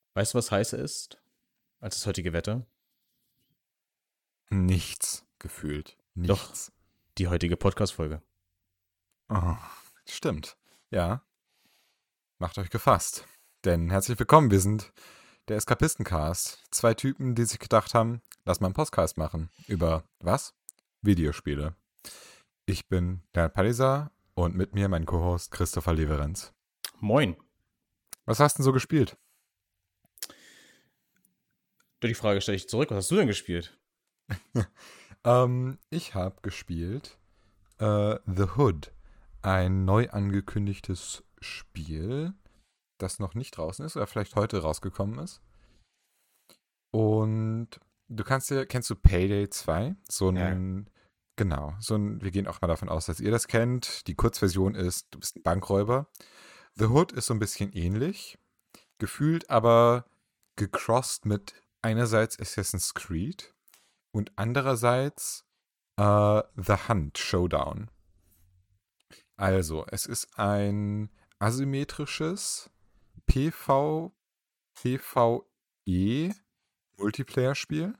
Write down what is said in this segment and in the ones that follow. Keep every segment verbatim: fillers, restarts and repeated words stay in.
Weißt du, was heißer ist als das heutige Wetter? Nichts gefühlt. Doch, Nichts. die heutige Podcast-Folge. Oh, stimmt. Ja, macht euch gefasst. Denn herzlich willkommen, wir sind der Eskapistencast. Zwei Typen, die sich gedacht haben, lass mal einen Podcast machen. Über was? Videospiele. Ich bin der Palisa und mit mir mein Co-Host Christopher Leverenz. Moin. Was hast du denn so gespielt? Die Frage stelle ich zurück. Was hast du denn gespielt? ähm, ich habe gespielt äh, The Hood. Ein neu angekündigtes Spiel, das noch nicht draußen ist oder vielleicht heute rausgekommen ist. Und du kannst dir, kennst du Payday zwei? So Ja. ein, genau, so ein, wir gehen auch mal davon aus, dass ihr das kennt. Die Kurzversion ist, du bist ein Bankräuber. The Hood ist so ein bisschen ähnlich, gefühlt aber gecrossed mit einerseits Assassin's Creed und andererseits äh, The Hunt Showdown. Also, es ist ein asymmetrisches PV, PvE Multiplayer-Spiel.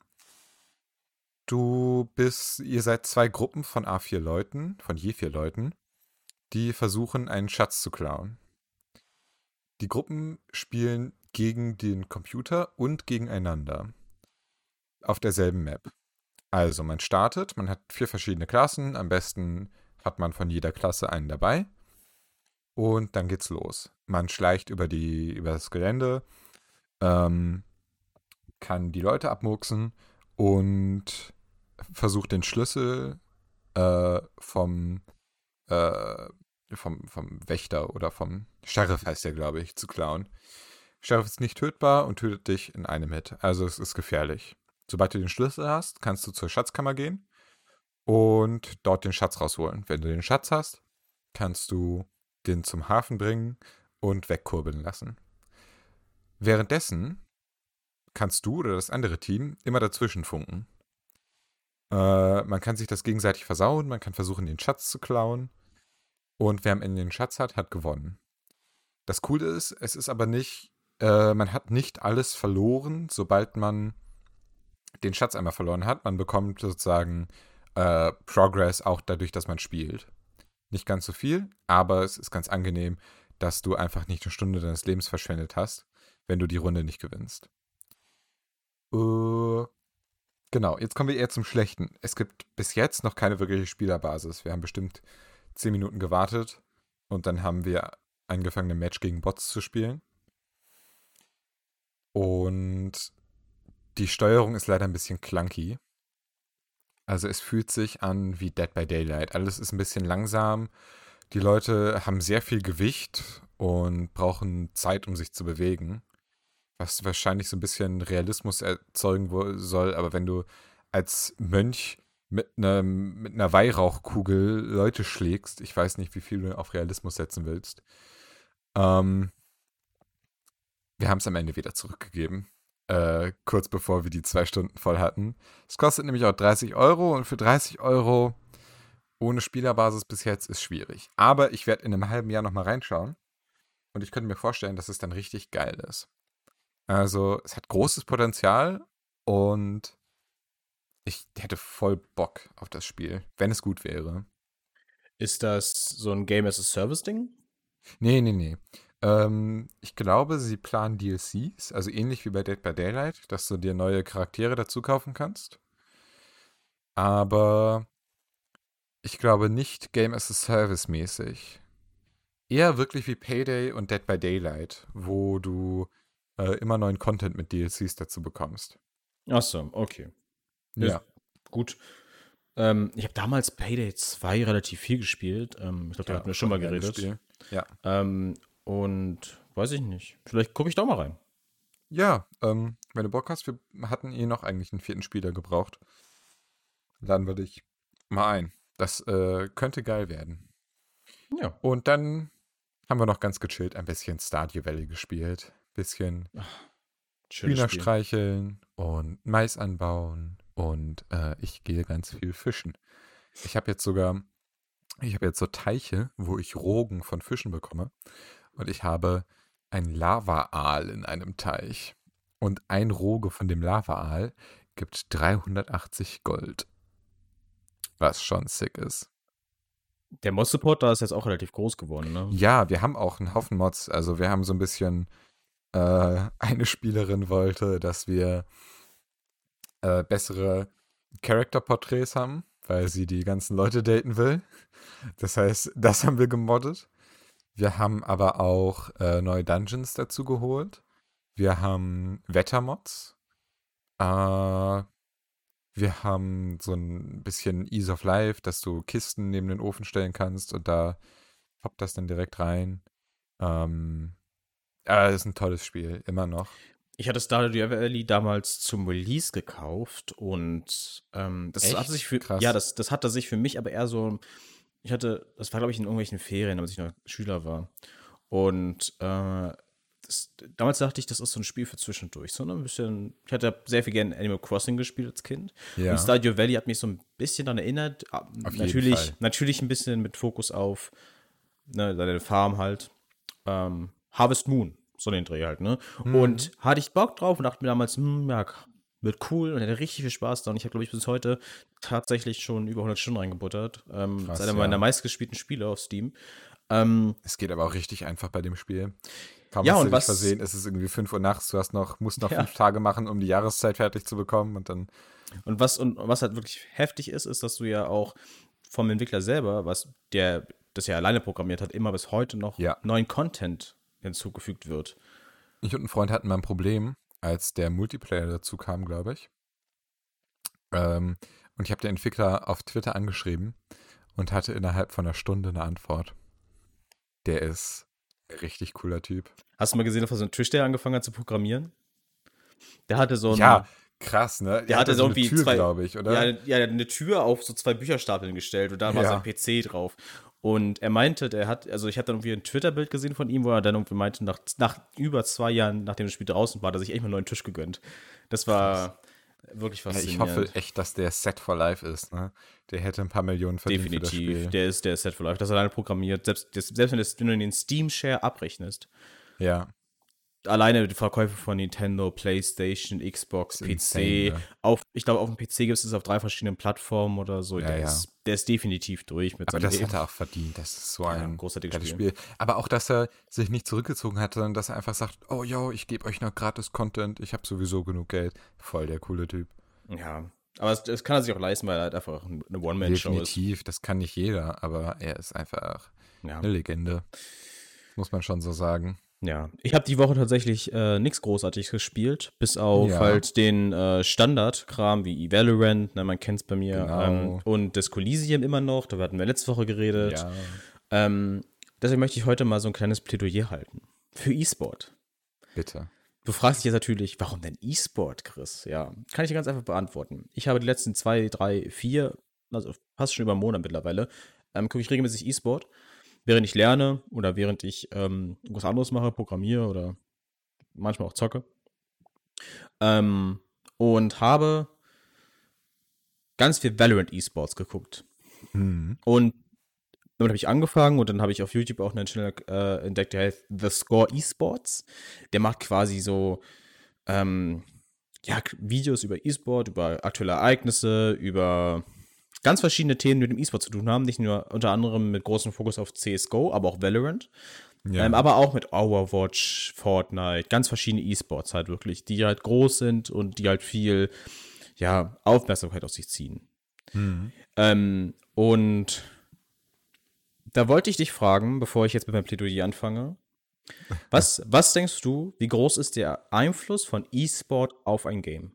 Du bist, ihr seid zwei Gruppen von A vier Leuten, von je vier Leuten, die versuchen, einen Schatz zu klauen. Die Gruppen spielen gegen den Computer und gegeneinander auf derselben Map. Also, man startet, man hat vier verschiedene Klassen, am besten hat man von jeder Klasse einen dabei. Und dann geht's los. Man schleicht über, die, über das Gelände, ähm, kann die Leute abmurksen und versucht den Schlüssel äh, vom, äh, vom, vom Wächter oder vom Sheriff heißt der, glaube ich, zu klauen. Sheriff ist nicht tötbar und tötet dich in einem Hit. Also es ist gefährlich. Sobald du den Schlüssel hast, kannst du zur Schatzkammer gehen und dort den Schatz rausholen. Wenn du den Schatz hast, kannst du den zum Hafen bringen und wegkurbeln lassen. Währenddessen kannst du oder das andere Team immer dazwischen funken. Äh, man kann sich das gegenseitig versauen, man kann versuchen, den Schatz zu klauen. Und wer am Ende den Schatz hat, hat gewonnen. Das Coole ist, es ist aber nicht, äh, man hat nicht alles verloren, sobald man den Schatz einmal verloren hat. Man bekommt sozusagen äh, Progress auch dadurch, dass man spielt. Nicht ganz so viel, aber es ist ganz angenehm, dass du einfach nicht eine Stunde deines Lebens verschwendet hast, wenn du die Runde nicht gewinnst. Äh, genau, jetzt kommen wir eher zum Schlechten. Es gibt bis jetzt noch keine wirkliche Spielerbasis. Wir haben bestimmt zehn Minuten gewartet und dann haben wir angefangen, ein Match gegen Bots zu spielen. Und die Steuerung ist leider ein bisschen clunky. Also es fühlt sich an wie Dead by Daylight. Alles ist ein bisschen langsam. Die Leute haben sehr viel Gewicht und brauchen Zeit, um sich zu bewegen. Was wahrscheinlich so ein bisschen Realismus erzeugen wo- soll. Aber wenn du als Mönch mit, einem, mit einer Weihrauchkugel Leute schlägst, ich weiß nicht, wie viel du auf Realismus setzen willst. Ähm, wir haben es am Ende wieder zurückgegeben. Äh, kurz bevor wir die zwei Stunden voll hatten. Es kostet nämlich auch dreißig Euro und für dreißig Euro ohne Spielerbasis bis jetzt ist schwierig. Aber ich werde in einem halben Jahr nochmal reinschauen und ich könnte mir vorstellen, dass es dann richtig geil ist. Also, es hat großes Potenzial und ich hätte voll Bock auf das Spiel, wenn es gut wäre. Ist das so ein Game as a Service-Ding? Nee, nee, nee. Ähm, ich glaube, sie planen D L Cs, also ähnlich wie bei Dead by Daylight, dass du dir neue Charaktere dazu kaufen kannst. Aber ich glaube nicht Game as a Service mäßig. Eher wirklich wie Payday und Dead by Daylight, wo du äh, immer neuen Content mit D L Cs dazu bekommst. Ach so, okay. Ist Ja. gut. Ähm, ich habe damals Payday zwei relativ viel gespielt. Ähm, ich glaube, da Ja, hatten wir schon voll mal geiles geredet. Spiel. Ja. Ähm, und weiß ich nicht. Vielleicht gucke ich da mal rein. Ja, ähm, wenn du Bock hast, wir hatten eh noch eigentlich einen vierten Spieler gebraucht. Laden wir dich mal ein. Das äh, könnte geil werden. Ja. Und dann haben wir noch ganz gechillt ein bisschen Stardew Valley gespielt. Bisschen Schönes Hühner Spiel. streicheln und Mais anbauen. Und äh, ich gehe ganz viel fischen. Ich habe jetzt sogar, ich habe jetzt so Teiche, wo ich Rogen von Fischen bekomme. Und ich habe ein Lava-Aal in einem Teich. Und ein Roge von dem Lava-Aal gibt dreihundertachtzig Gold. Was schon sick ist. Der Mod-Support da ist jetzt auch relativ groß geworden, ne? Ja, wir haben auch einen Haufen Mods. Also wir haben so ein bisschen, äh, eine Spielerin wollte, dass wir äh, bessere Charakterporträts haben, weil sie die ganzen Leute daten will. Das heißt, das haben wir gemoddet. Wir haben aber auch äh, neue Dungeons dazu geholt. Wir haben Wettermods. Äh, wir haben so ein bisschen Ease of Life, dass du Kisten neben den Ofen stellen kannst und da poppt das dann direkt rein. Ähm, äh, das ist ein tolles Spiel, immer noch. Ich hatte Stardew Valley damals zum Release gekauft und ähm, das Echt? hatte sich für, Krass. ja, das, das hatte sich für mich aber eher so, ich hatte, das war glaube ich in irgendwelchen Ferien, als ich noch Schüler war. Und äh, das, damals dachte ich, das ist so ein Spiel für zwischendurch. So ne, ein bisschen, ich hatte sehr viel gerne Animal Crossing gespielt als Kind. Ja, Und Stardew Valley hat mich so ein bisschen daran erinnert. Ah, auf jeden Natürlich, Fall. natürlich ein bisschen mit Fokus auf ne, deine Farm halt. Ähm, Harvest Moon, so den Dreh halt, ne? Mhm. Und hatte ich Bock drauf und dachte mir damals, hm, ja, wird cool und hatte richtig viel Spaß da. Und ich habe, glaube ich, bis heute tatsächlich schon über hundert Stunden reingebuttert. Ähm, Krass, das ist einer ja. meiner meistgespielten Spiele auf Steam. Ähm, Es geht aber auch richtig einfach bei dem Spiel. Kaum Ja, hast du und dich was- versehen, ist es irgendwie fünf Uhr nachts, du hast noch, musst noch Ja. fünf Tage machen, um die Jahreszeit fertig zu bekommen und dann, und was und was halt wirklich heftig ist, ist, dass du ja auch vom Entwickler selber, was der das ja alleine programmiert hat, immer bis heute noch Ja. neuen Content hinzugefügt wird. ich und ein Freund hatten mal ein Problem, als der Multiplayer dazu kam, glaube ich. Ähm, und ich habe den Entwickler auf Twitter angeschrieben und hatte innerhalb von einer Stunde eine Antwort. Der ist ein richtig cooler Typ. Hast du mal gesehen, dass er so einen Tisch, der angefangen hat zu programmieren? Der hatte so ein, Ja, krass, ne? der hatte so eine irgendwie Tür, zwei, glaube ich, oder? ja, ja, eine Tür auf so zwei Bücherstapeln gestellt und da war Ja. sein P C drauf. Und er meinte, der hat, also ich habe dann irgendwie ein Twitter-Bild gesehen von ihm, wo er dann irgendwie meinte, nach, nach über zwei Jahren, nachdem das Spiel draußen war, hat er sich echt mal einen neuen Tisch gegönnt. Das war wirklich Ja, ich faszinierend. hoffe echt, dass der Set for Life ist, ne? Der hätte ein paar Millionen verdient für das Definitiv. Spiel. Der ist, der ist Set for Life. Das ist alleine programmiert. Selbst, das, selbst wenn, das, wenn du den Steam-Share abrechnest, Ja, alleine die Verkäufe von Nintendo, PlayStation, Xbox, ist P C, insane, ne? auf, ich glaube, auf dem P C gibt es es auf drei verschiedenen Plattformen oder so. Ja, der, ja. Ist, der ist definitiv durch mit Aber seinem das Leben. hat er auch verdient. Das ist so Ja, ein großartiges geiles Spiel. Spiel. Aber auch, dass er sich nicht zurückgezogen hat, sondern dass er einfach sagt, oh yo, ich gebe euch noch gratis Content, ich habe sowieso genug Geld. Voll der coole Typ. Ja, aber das, das kann er sich auch leisten, weil er halt einfach eine One-Man-Show ist. Definitiv, das kann nicht jeder, aber er ist einfach Ja. eine Legende. Muss man schon so sagen. Ja, ich habe die Woche tatsächlich äh, nichts Großartiges gespielt, bis auf Ja. halt den äh, Standard-Kram wie Valorant, ne, man kennt es bei mir, Genau. ähm, und das Coliseum immer noch, da hatten wir letzte Woche geredet. Ja. Ähm, deswegen möchte ich heute mal so ein kleines Plädoyer halten für E-Sport. Bitte. Du fragst dich jetzt natürlich, warum denn E-Sport, Chris? Ja, kann ich dir ganz einfach beantworten. Ich habe die letzten zwei, drei, vier, also fast schon über einen Monat mittlerweile, ähm, gucke ich regelmäßig E-Sport, während ich lerne oder während ich ähm, was anderes mache, programmiere oder manchmal auch zocke. Ähm, und habe ganz viel Valorant E-Sports geguckt. Hm. Und damit habe ich angefangen und dann habe ich auf YouTube auch einen Channel äh, entdeckt, der heißt The Score Esports. Der macht quasi so ähm, ja, Videos über E-Sport, über aktuelle Ereignisse, über ganz verschiedene Themen, die mit dem E-Sport zu tun haben. Nicht nur unter anderem mit großem Fokus auf C S G O, aber auch Valorant. Ja. Ähm, aber auch mit Overwatch, Fortnite, ganz verschiedene E-Sports halt wirklich, die halt groß sind und die halt viel ja, Aufmerksamkeit auf sich ziehen. Hm. Ähm, und da wollte ich dich fragen, bevor ich jetzt mit meinem Plädoyer anfange, was, was denkst du, wie groß ist der Einfluss von E-Sport auf ein Game?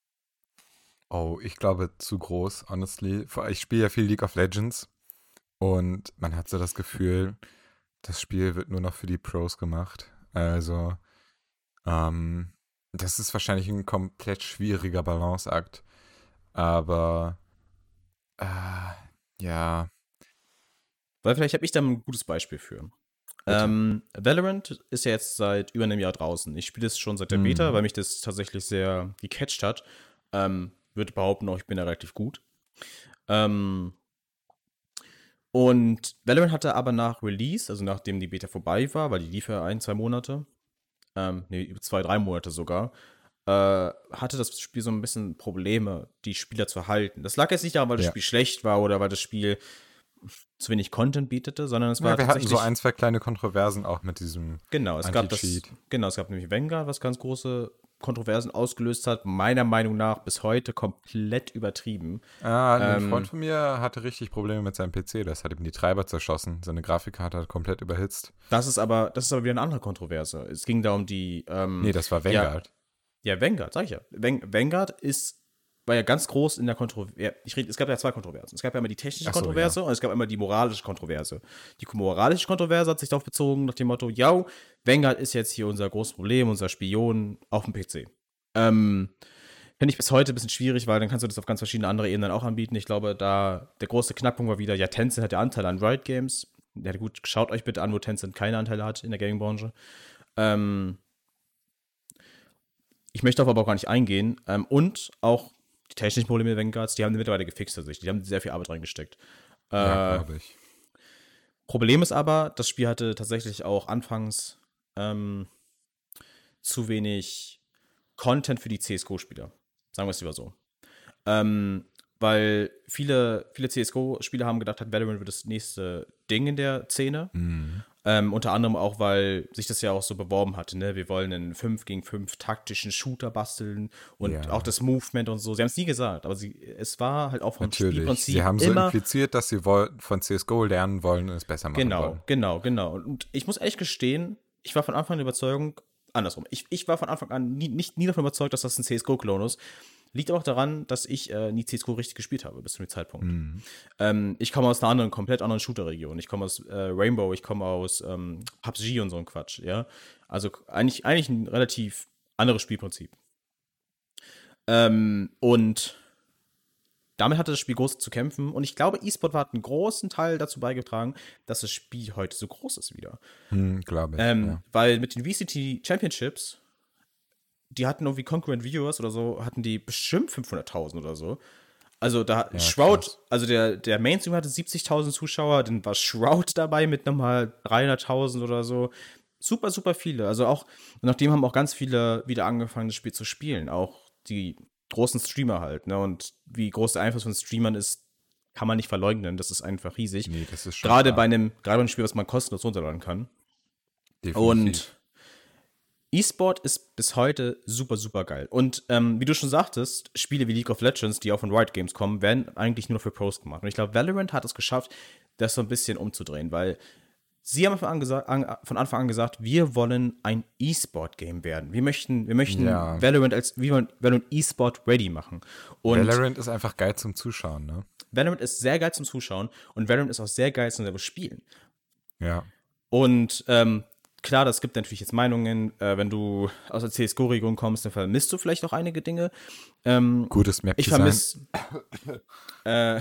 Oh, ich glaube zu groß, honestly. Vor- Ich spiele ja viel League of Legends und man hat so das Gefühl, das Spiel wird nur noch für die Pros gemacht. Also, ähm, das ist wahrscheinlich ein komplett schwieriger Balanceakt. Aber, äh, ja, Weil vielleicht habe ich da ein gutes Beispiel für. Bitte. Ähm, Valorant ist ja jetzt seit über einem Jahr draußen. Ich spiele es schon seit der Mhm. Beta, weil mich das tatsächlich sehr gecatcht hat. Ähm, würde behaupten, auch ich bin da relativ gut. Ähm, und Valorant hatte aber nach Release, also nachdem die Beta vorbei war, weil die lief ja ein, zwei Monate, ähm, nee, über zwei, drei Monate sogar, äh, hatte das Spiel so ein bisschen Probleme, die Spieler zu halten. Das lag jetzt nicht daran, weil das Ja. Spiel schlecht war oder weil das Spiel zu wenig Content bietete, sondern es war Ja, wir hatten tatsächlich so ein, zwei kleine Kontroversen auch mit diesem genau, es gab das, Anti-Cheat. genau, es gab nämlich Vanguard, was ganz große Kontroversen ausgelöst hat, meiner Meinung nach bis heute komplett übertrieben. Ah, ein Ähm, Freund von mir hatte richtig Probleme mit seinem P C. Das hat ihm die Treiber zerschossen. Seine Grafikkarte hat komplett überhitzt. Das ist aber, das ist aber wieder eine andere Kontroverse. Es ging da um die, ähm, Nee, das war ja, Vanguard. ja, Vanguard, sag ich ja. Van- Vanguard ist, war ja ganz groß in der Kontroverse. Ja, ich rede, es gab ja zwei Kontroversen. Es gab ja einmal die technische Ach so, Kontroverse und es gab einmal die moralische Kontroverse. Die moralische Kontroverse hat sich darauf bezogen, nach dem Motto, ja, Vanguard ist jetzt hier unser großes Problem, unser Spion auf dem P C. Ähm, finde ich bis heute ein bisschen schwierig, weil dann kannst du das auf ganz verschiedene andere Ebenen auch anbieten. Ich glaube, da der große Knackpunkt war wieder, ja, Tencent hat ja Anteile an Riot Games. Ja, gut, schaut euch bitte an, wo Tencent keine Anteile hat in der Gaming-Branche. Ähm, ich möchte darauf aber auch gar nicht eingehen. Ähm, und auch die technischen Probleme der Vanguards, die haben die mittlerweile gefixt tatsächlich. Die haben sehr viel Arbeit reingesteckt. Ja, Äh, glaube ich. Problem ist aber, das Spiel hatte tatsächlich auch anfangs ähm, zu wenig Content für die C S G O-Spieler. Sagen wir es lieber so. Ähm, weil viele, viele C S G O-Spieler haben gedacht, Valorant wird das nächste Ding in der Szene. Mhm. Ähm, unter anderem auch, weil sich das ja auch so beworben hatte, ne? Wir wollen einen fünf gegen fünf taktischen Shooter basteln und Ja. auch das Movement und so. Sie haben es nie gesagt, aber sie, es war halt auch vom Natürlich. Spielprinzip Sie haben so immer impliziert, dass sie woll- von C S G O lernen wollen und es besser machen genau, wollen. genau, genau. Und ich muss ehrlich gestehen, ich war von Anfang an der Überzeugung, andersrum, ich, ich war von Anfang an nie, nicht, nie davon überzeugt, dass das ein C S G O-Klon ist. Liegt aber auch daran, dass ich äh, nie C S G O richtig gespielt habe bis zu dem Zeitpunkt. Mhm. Ähm, ich komme aus einer anderen, komplett anderen Shooter-Region. Ich komme aus äh, Rainbow, ich komme aus ähm, P U B G und so ein Quatsch, ja. Also eigentlich, eigentlich ein relativ anderes Spielprinzip. Ähm, und damit hatte das Spiel groß zu kämpfen. Und ich glaube, E-Sport hat einen großen Teil dazu beigetragen, dass das Spiel heute so groß ist wieder. Hm, glaube ich. Ähm, ja. Weil mit den V C T Championships, die hatten irgendwie Concurrent Viewers oder so, hatten die bestimmt fünfhunderttausend oder so. Also da Ja, Shroud, krass. also der, der Mainstream hatte siebzigtausend Zuschauer, dann war Shroud dabei mit nochmal dreihunderttausend oder so. Super, super viele. Also auch, und nachdem haben auch ganz viele wieder angefangen, das Spiel zu spielen. Auch die großen Streamer halt, ne? Und wie groß der Einfluss von Streamern ist, kann man nicht verleugnen. Das ist einfach riesig. Nee, das ist schon Gerade klar. bei einem, gerade bei einem Spiel, was man kostenlos runterladen kann. Definitiv. Und E-Sport ist bis heute super, super geil. Und ähm, wie du schon sagtest, Spiele wie League of Legends, die auch von Riot Games kommen, werden eigentlich nur für Pros gemacht. Und ich glaube, Valorant hat es geschafft, das so ein bisschen umzudrehen, weil sie haben von Anfang an, gesagt, von Anfang an gesagt, wir wollen ein E-Sport-Game werden. Wir möchten, wir möchten Ja. Valorant als wir wollen Valorant E-Sport ready machen. Und Valorant ist einfach geil zum Zuschauen, ne? Valorant ist sehr geil zum Zuschauen und Valorant ist auch sehr geil zum selber Spielen. Ja. Und ähm, klar, das gibt natürlich jetzt Meinungen. Äh, wenn du aus der C S G O-Region kommst, dann vermisst du vielleicht auch einige Dinge. Ähm, Gutes ich Map-Design. vermisse. äh,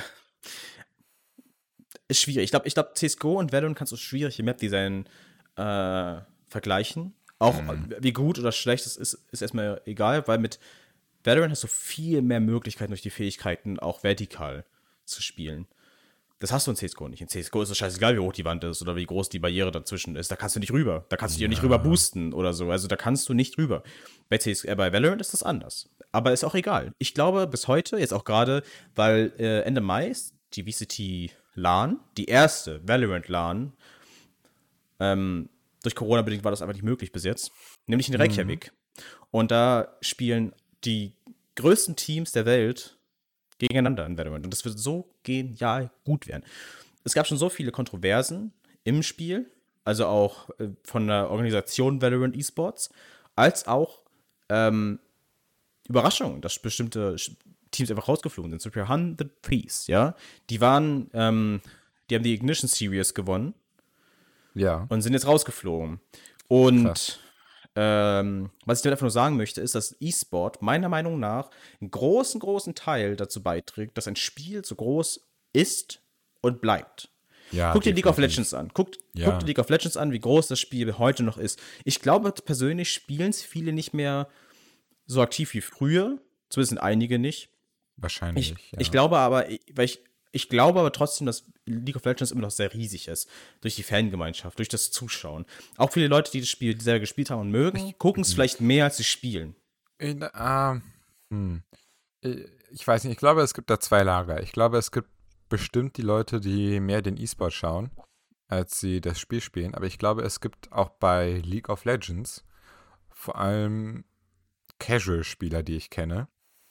ist schwierig. Ich glaube, ich glaub, C S G O und Valorant kannst du schwierig im Map-Design äh, vergleichen. Auch Mhm. wie gut oder schlecht es ist, ist erstmal egal, weil mit Valorant hast du viel mehr Möglichkeiten durch die Fähigkeiten auch vertikal zu spielen. Das hast du in C S G O nicht. In C S G O ist es scheißegal, wie hoch die Wand ist oder wie groß die Barriere dazwischen ist. Da kannst du nicht rüber. Da kannst du dir nicht rüber boosten oder so. Also da kannst du nicht rüber. Bei, C S G O, äh, bei Valorant ist das anders. Aber ist auch egal. Ich glaube bis heute, jetzt auch gerade, weil äh, Ende Mai ist die V C T LAN, die erste Valorant LAN, ähm, durch Corona bedingt war das einfach nicht möglich bis jetzt, nämlich in Reykjavik. Und da spielen die größten Teams der Welt gegeneinander in Valorant. Und das wird so genial gut werden. Es gab schon so viele Kontroversen im Spiel, also auch äh, von der Organisation Valorant Esports, als auch ähm, Überraschungen, dass bestimmte Sch- Teams einfach rausgeflogen sind. Zum Beispiel hundred Thieves, ja. Die waren, ähm, die haben die Ignition Series gewonnen Ja. und sind jetzt rausgeflogen. Und Krass. ähm, was ich damit einfach nur sagen möchte, ist, dass E-Sport meiner Meinung nach einen großen, großen Teil dazu beiträgt, dass ein Spiel so groß ist und bleibt. Ja, Guck dir League of definitiv. Legends an. Guck, Ja. guck dir League of Legends an, wie groß das Spiel heute noch ist. Ich glaube persönlich spielen es viele nicht mehr so aktiv wie früher. Zumindest sind einige nicht. Wahrscheinlich, Ich, ja. ich glaube aber, weil ich Ich glaube aber trotzdem, dass League of Legends immer noch sehr riesig ist. Durch die Fangemeinschaft, durch das Zuschauen. Auch viele Leute, die das Spiel sehr gespielt haben und mögen, gucken es vielleicht mehr, als sie spielen. In, äh, hm. Ich weiß nicht, ich glaube, es gibt da zwei Lager. Ich glaube, es gibt bestimmt die Leute, die mehr den E-Sport schauen, als sie das Spiel spielen. Aber ich glaube, es gibt auch bei League of Legends vor allem Casual-Spieler, die ich kenne,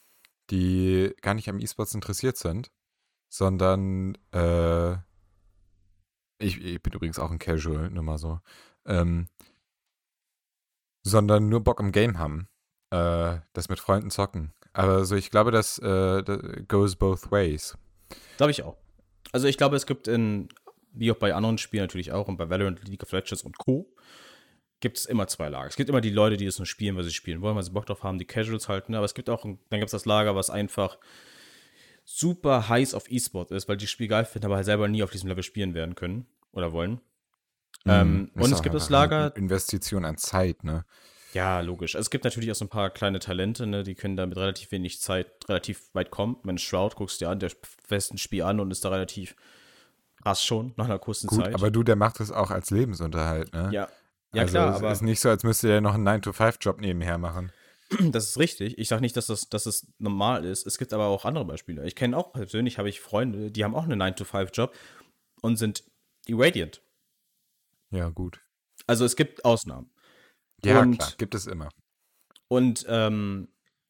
die gar nicht am E-Sports interessiert sind, sondern äh, ich, ich bin übrigens auch ein Casual, nur mal so, ähm, sondern nur Bock im Game haben. Äh, das mit Freunden zocken. Aber so, ich glaube, das, äh, das goes both ways. Glaube ich auch. Also ich glaube, es gibt in, wie auch bei anderen Spielen natürlich auch, und bei Valorant, League of Legends und Co., gibt es immer zwei Lager. Es gibt immer die Leute, die das nur spielen, weil sie spielen wollen, weil sie Bock drauf haben, die Casuals halten. Aber es gibt auch, dann gibt es das Lager, was einfach super heiß auf E-Sport ist, weil die das Spiel geil finden, aber halt selber nie auf diesem Level spielen werden können oder wollen. Ähm, Ist und auch es gibt das einfach eine Lager, Investition an Zeit, ne? ja, logisch. Also es gibt natürlich auch so ein paar kleine Talente, ne, die können da mit relativ wenig Zeit relativ weit kommen. Wenn Shroud guckst du dir an, der fässt ein Spiel an und ist da relativ krass schon, nach einer kurzen Gut, Zeit. aber du, der macht das auch als Lebensunterhalt, ne? Ja, ja Also klar, es aber ist nicht so, als müsste er noch einen nine to five Job nebenher machen. das ist richtig. Ich sage nicht, dass das, dass das normal ist. Es gibt aber auch andere Beispiele. Ich kenne auch persönlich, habe ich Freunde, die haben auch einen nine to five Job und sind irradiant. Ja, gut. Also es gibt Ausnahmen. Ja, Und, klar, gibt es immer. und ähm,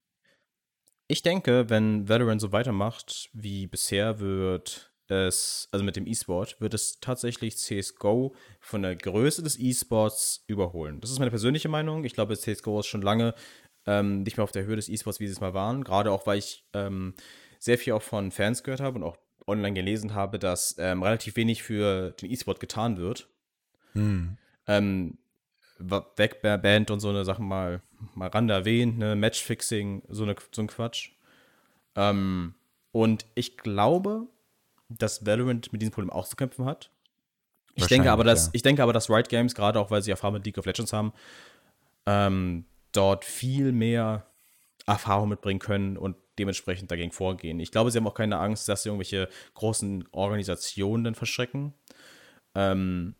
ich denke, wenn Valorant so weitermacht wie bisher, wird es, also mit dem E-Sport, wird es tatsächlich C S G O von der Größe des E-Sports überholen. Das ist meine persönliche Meinung. Ich glaube, C S G O ist schon lange ähm, nicht mehr auf der Höhe des E-Sports, wie sie es mal waren. Gerade auch, weil ich ähm, sehr viel auch von Fans gehört habe und auch online gelesen habe, dass ähm, relativ wenig für den E-Sport getan wird. Hm. Ähm, Wegband und so eine Sachen mal, mal ran erwähnt, ne, Matchfixing, so, eine, so ein Quatsch. Ähm, und ich glaube, dass Valorant mit diesem Problem auch zu kämpfen hat. Ich denke aber, dass, ja. ich denke aber, dass Riot Games, gerade auch weil sie Erfahrung mit League of Legends haben, ähm, dort viel mehr Erfahrung mitbringen können und dementsprechend dagegen vorgehen. Ich glaube, sie haben auch keine Angst, dass sie irgendwelche großen Organisationen dann verschrecken. Ähm,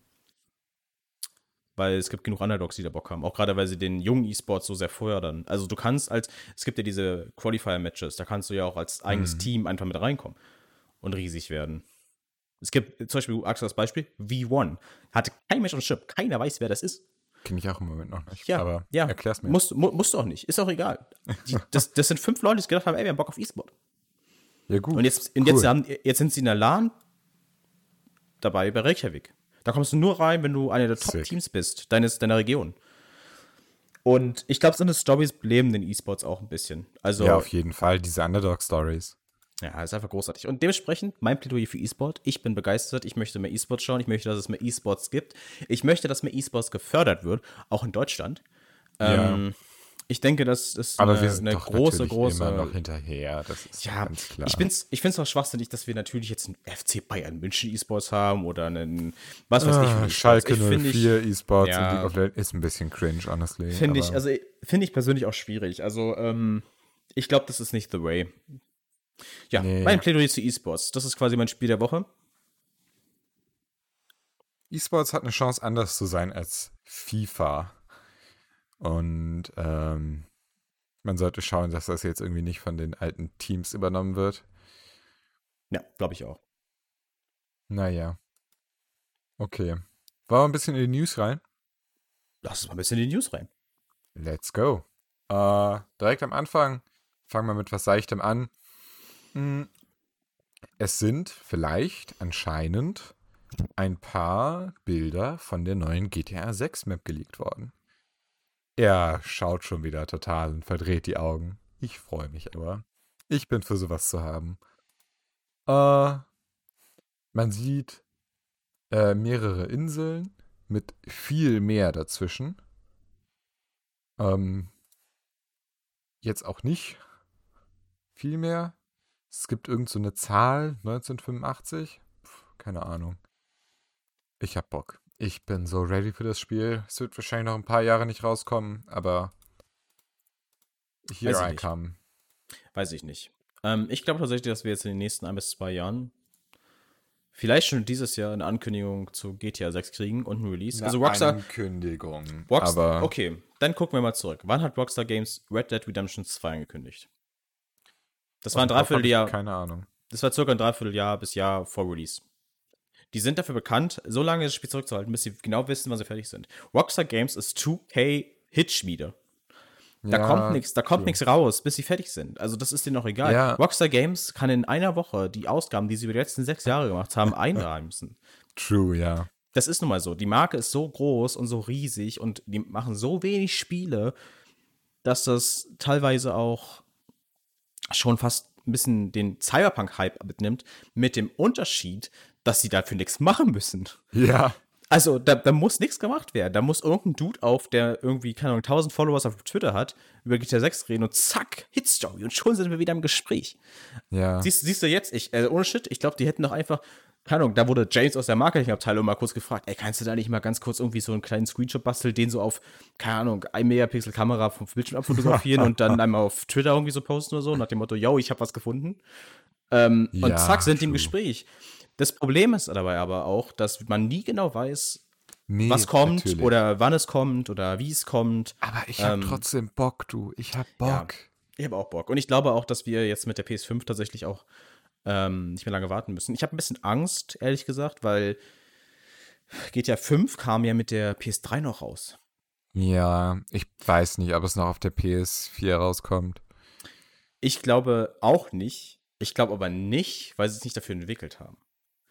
weil es gibt genug Underdogs, die da Bock haben. Auch gerade, weil sie den jungen E-Sport so sehr fördern. Also du kannst als, es gibt ja diese Qualifier-Matches, da kannst du ja auch als eigenes Mhm. Team einfach mit reinkommen und riesig werden. Es gibt zum Beispiel, du Axel, das Beispiel, V eins. Hatte kein Mensch on Chip. Keiner weiß, wer das ist. Kenne ich auch im Moment noch nicht. Ja, aber ja. erklär's mir. Musst, mu musst du auch nicht. Ist auch egal. Die, das, das sind fünf Leute, die gedacht haben, ey, wir haben Bock auf E-Sport. Ja, gut. Und jetzt, und cool. jetzt, haben, jetzt sind sie in der LAN dabei bei Reykjavik. Da kommst du nur rein, wenn du einer der Sick. Top-Teams bist, deines, deiner Region. Und ich glaube, so eine Stories beleben den E-Sports auch ein bisschen. Also, Ja, auf jeden Fall. Diese Underdog-Stories. ja, ist einfach großartig. Und dementsprechend mein Plädoyer für E-Sport. Ich bin begeistert. Ich möchte mehr E-Sports schauen. Ich möchte, dass es mehr E-Sports gibt. Ich möchte, dass mehr E-Sports gefördert wird, auch in Deutschland. Ja. Ähm, ich denke, das ist Aber eine, wir sind eine doch große, natürlich große. immer noch hinterher. Das ist Ja, ganz klar. ich finde es ich find's auch schwachsinnig, dass wir natürlich jetzt einen F C Bayern München E-Sports haben oder einen, was weiß ich, für Ah, E-Sports. Schalke Ich null find vier E-Sports ja. und League of Legends ist ein bisschen cringe, honestly. Finde ich, aber- also finde ich persönlich auch schwierig. Also, ähm, ich glaube, das ist nicht the way. Ja, Nee. mein Plädoyer zu E-Sports. Das ist quasi mein Spiel der Woche. E-Sports hat eine Chance, anders zu sein als FIFA. Und ähm, man sollte schauen, dass das jetzt irgendwie nicht von den alten Teams übernommen wird. Ja, glaube ich auch. Naja. Okay. Wollen wir ein bisschen in die News rein? Lass uns mal ein bisschen in die News rein. Let's go. Äh, direkt am Anfang fangen wir mit was Seichtem an. Hm, Es sind vielleicht anscheinend ein paar Bilder von der neuen G T A sechs Map geleakt worden. Er schaut schon wieder total und verdreht die Augen. Ich freue mich aber. Ich bin für sowas zu haben. Äh, man sieht äh, mehrere Inseln mit viel Meer dazwischen. Ähm, jetzt auch nicht viel mehr. Es gibt irgend so eine Zahl, neunzehnhundertfünfundachtzig. Puh, keine Ahnung. Ich hab Bock. Ich bin so ready für das Spiel. Es wird wahrscheinlich noch ein paar Jahre nicht rauskommen, aber Weiß here ich I nicht. come. Weiß ich nicht. Ähm, ich glaube tatsächlich, dass wir jetzt in den nächsten ein bis zwei Jahren vielleicht schon dieses Jahr eine Ankündigung zu G T A sechs kriegen und ein Release. Eine Also Rockstar, Ankündigung. Rockstar, Aber okay, dann gucken wir mal zurück. Wann hat Rockstar Games Red Dead Redemption zwei angekündigt? Das war aus ein dem Kopf habe ich Dreivierteljahr, keine Ahnung. das war circa ein Dreivierteljahr bis Jahr vor Release. Die sind dafür bekannt, so lange das Spiel zurückzuhalten, bis sie genau wissen, wann sie fertig sind. Rockstar Games ist zwei K Hitschmiede. Da Ja, kommt nichts, da kommt true. nichts raus, bis sie fertig sind. Also das ist denen noch egal. Ja. Rockstar Games kann in einer Woche die Ausgaben, die sie über die letzten sechs Jahre gemacht haben, einheimsen. True, ja. Das ist nun mal so. Die Marke ist so groß und so riesig und die machen so wenig Spiele, dass das teilweise auch schon fast ein bisschen den Cyberpunk-Hype mitnimmt, mit dem Unterschied, dass sie dafür nichts machen müssen. Ja. Also, da, da muss nichts gemacht werden. Da muss irgendein Dude auf, der irgendwie, keine Ahnung, tausend Followers auf Twitter hat, über G T A sechs reden und zack, Hitstory und schon sind wir wieder im Gespräch. Ja. Siehst, siehst du jetzt, ich, äh, ohne Shit, ich glaube, die hätten doch einfach, keine Ahnung, da wurde James aus der Marketingabteilung mal kurz gefragt, ey, kannst du da nicht mal ganz kurz irgendwie so einen kleinen Screenshot basteln, den so auf, keine Ahnung, ein Megapixel Kamera vom Bildschirm abfotografieren und dann einmal auf Twitter irgendwie so posten oder so, nach dem Motto, yo, ich habe was gefunden. Ähm, Ja, und zack, sind die im true. Gespräch. Das Problem ist dabei aber auch, dass man nie genau weiß, Nee, was kommt natürlich. oder wann es kommt oder wie es kommt. Aber ich hab ähm, trotzdem Bock, du. Ich hab Ja. Bock. Ich habe auch Bock. Und ich glaube auch, dass wir jetzt mit der P S fünf tatsächlich auch ähm, nicht mehr lange warten müssen. Ich habe ein bisschen Angst, ehrlich gesagt, weil G T A fünf kam ja mit der P S drei noch raus. Ja, ich weiß nicht, ob es noch auf der P S vier rauskommt. Ich glaube auch nicht. Ich glaube aber nicht, weil sie es nicht dafür entwickelt haben.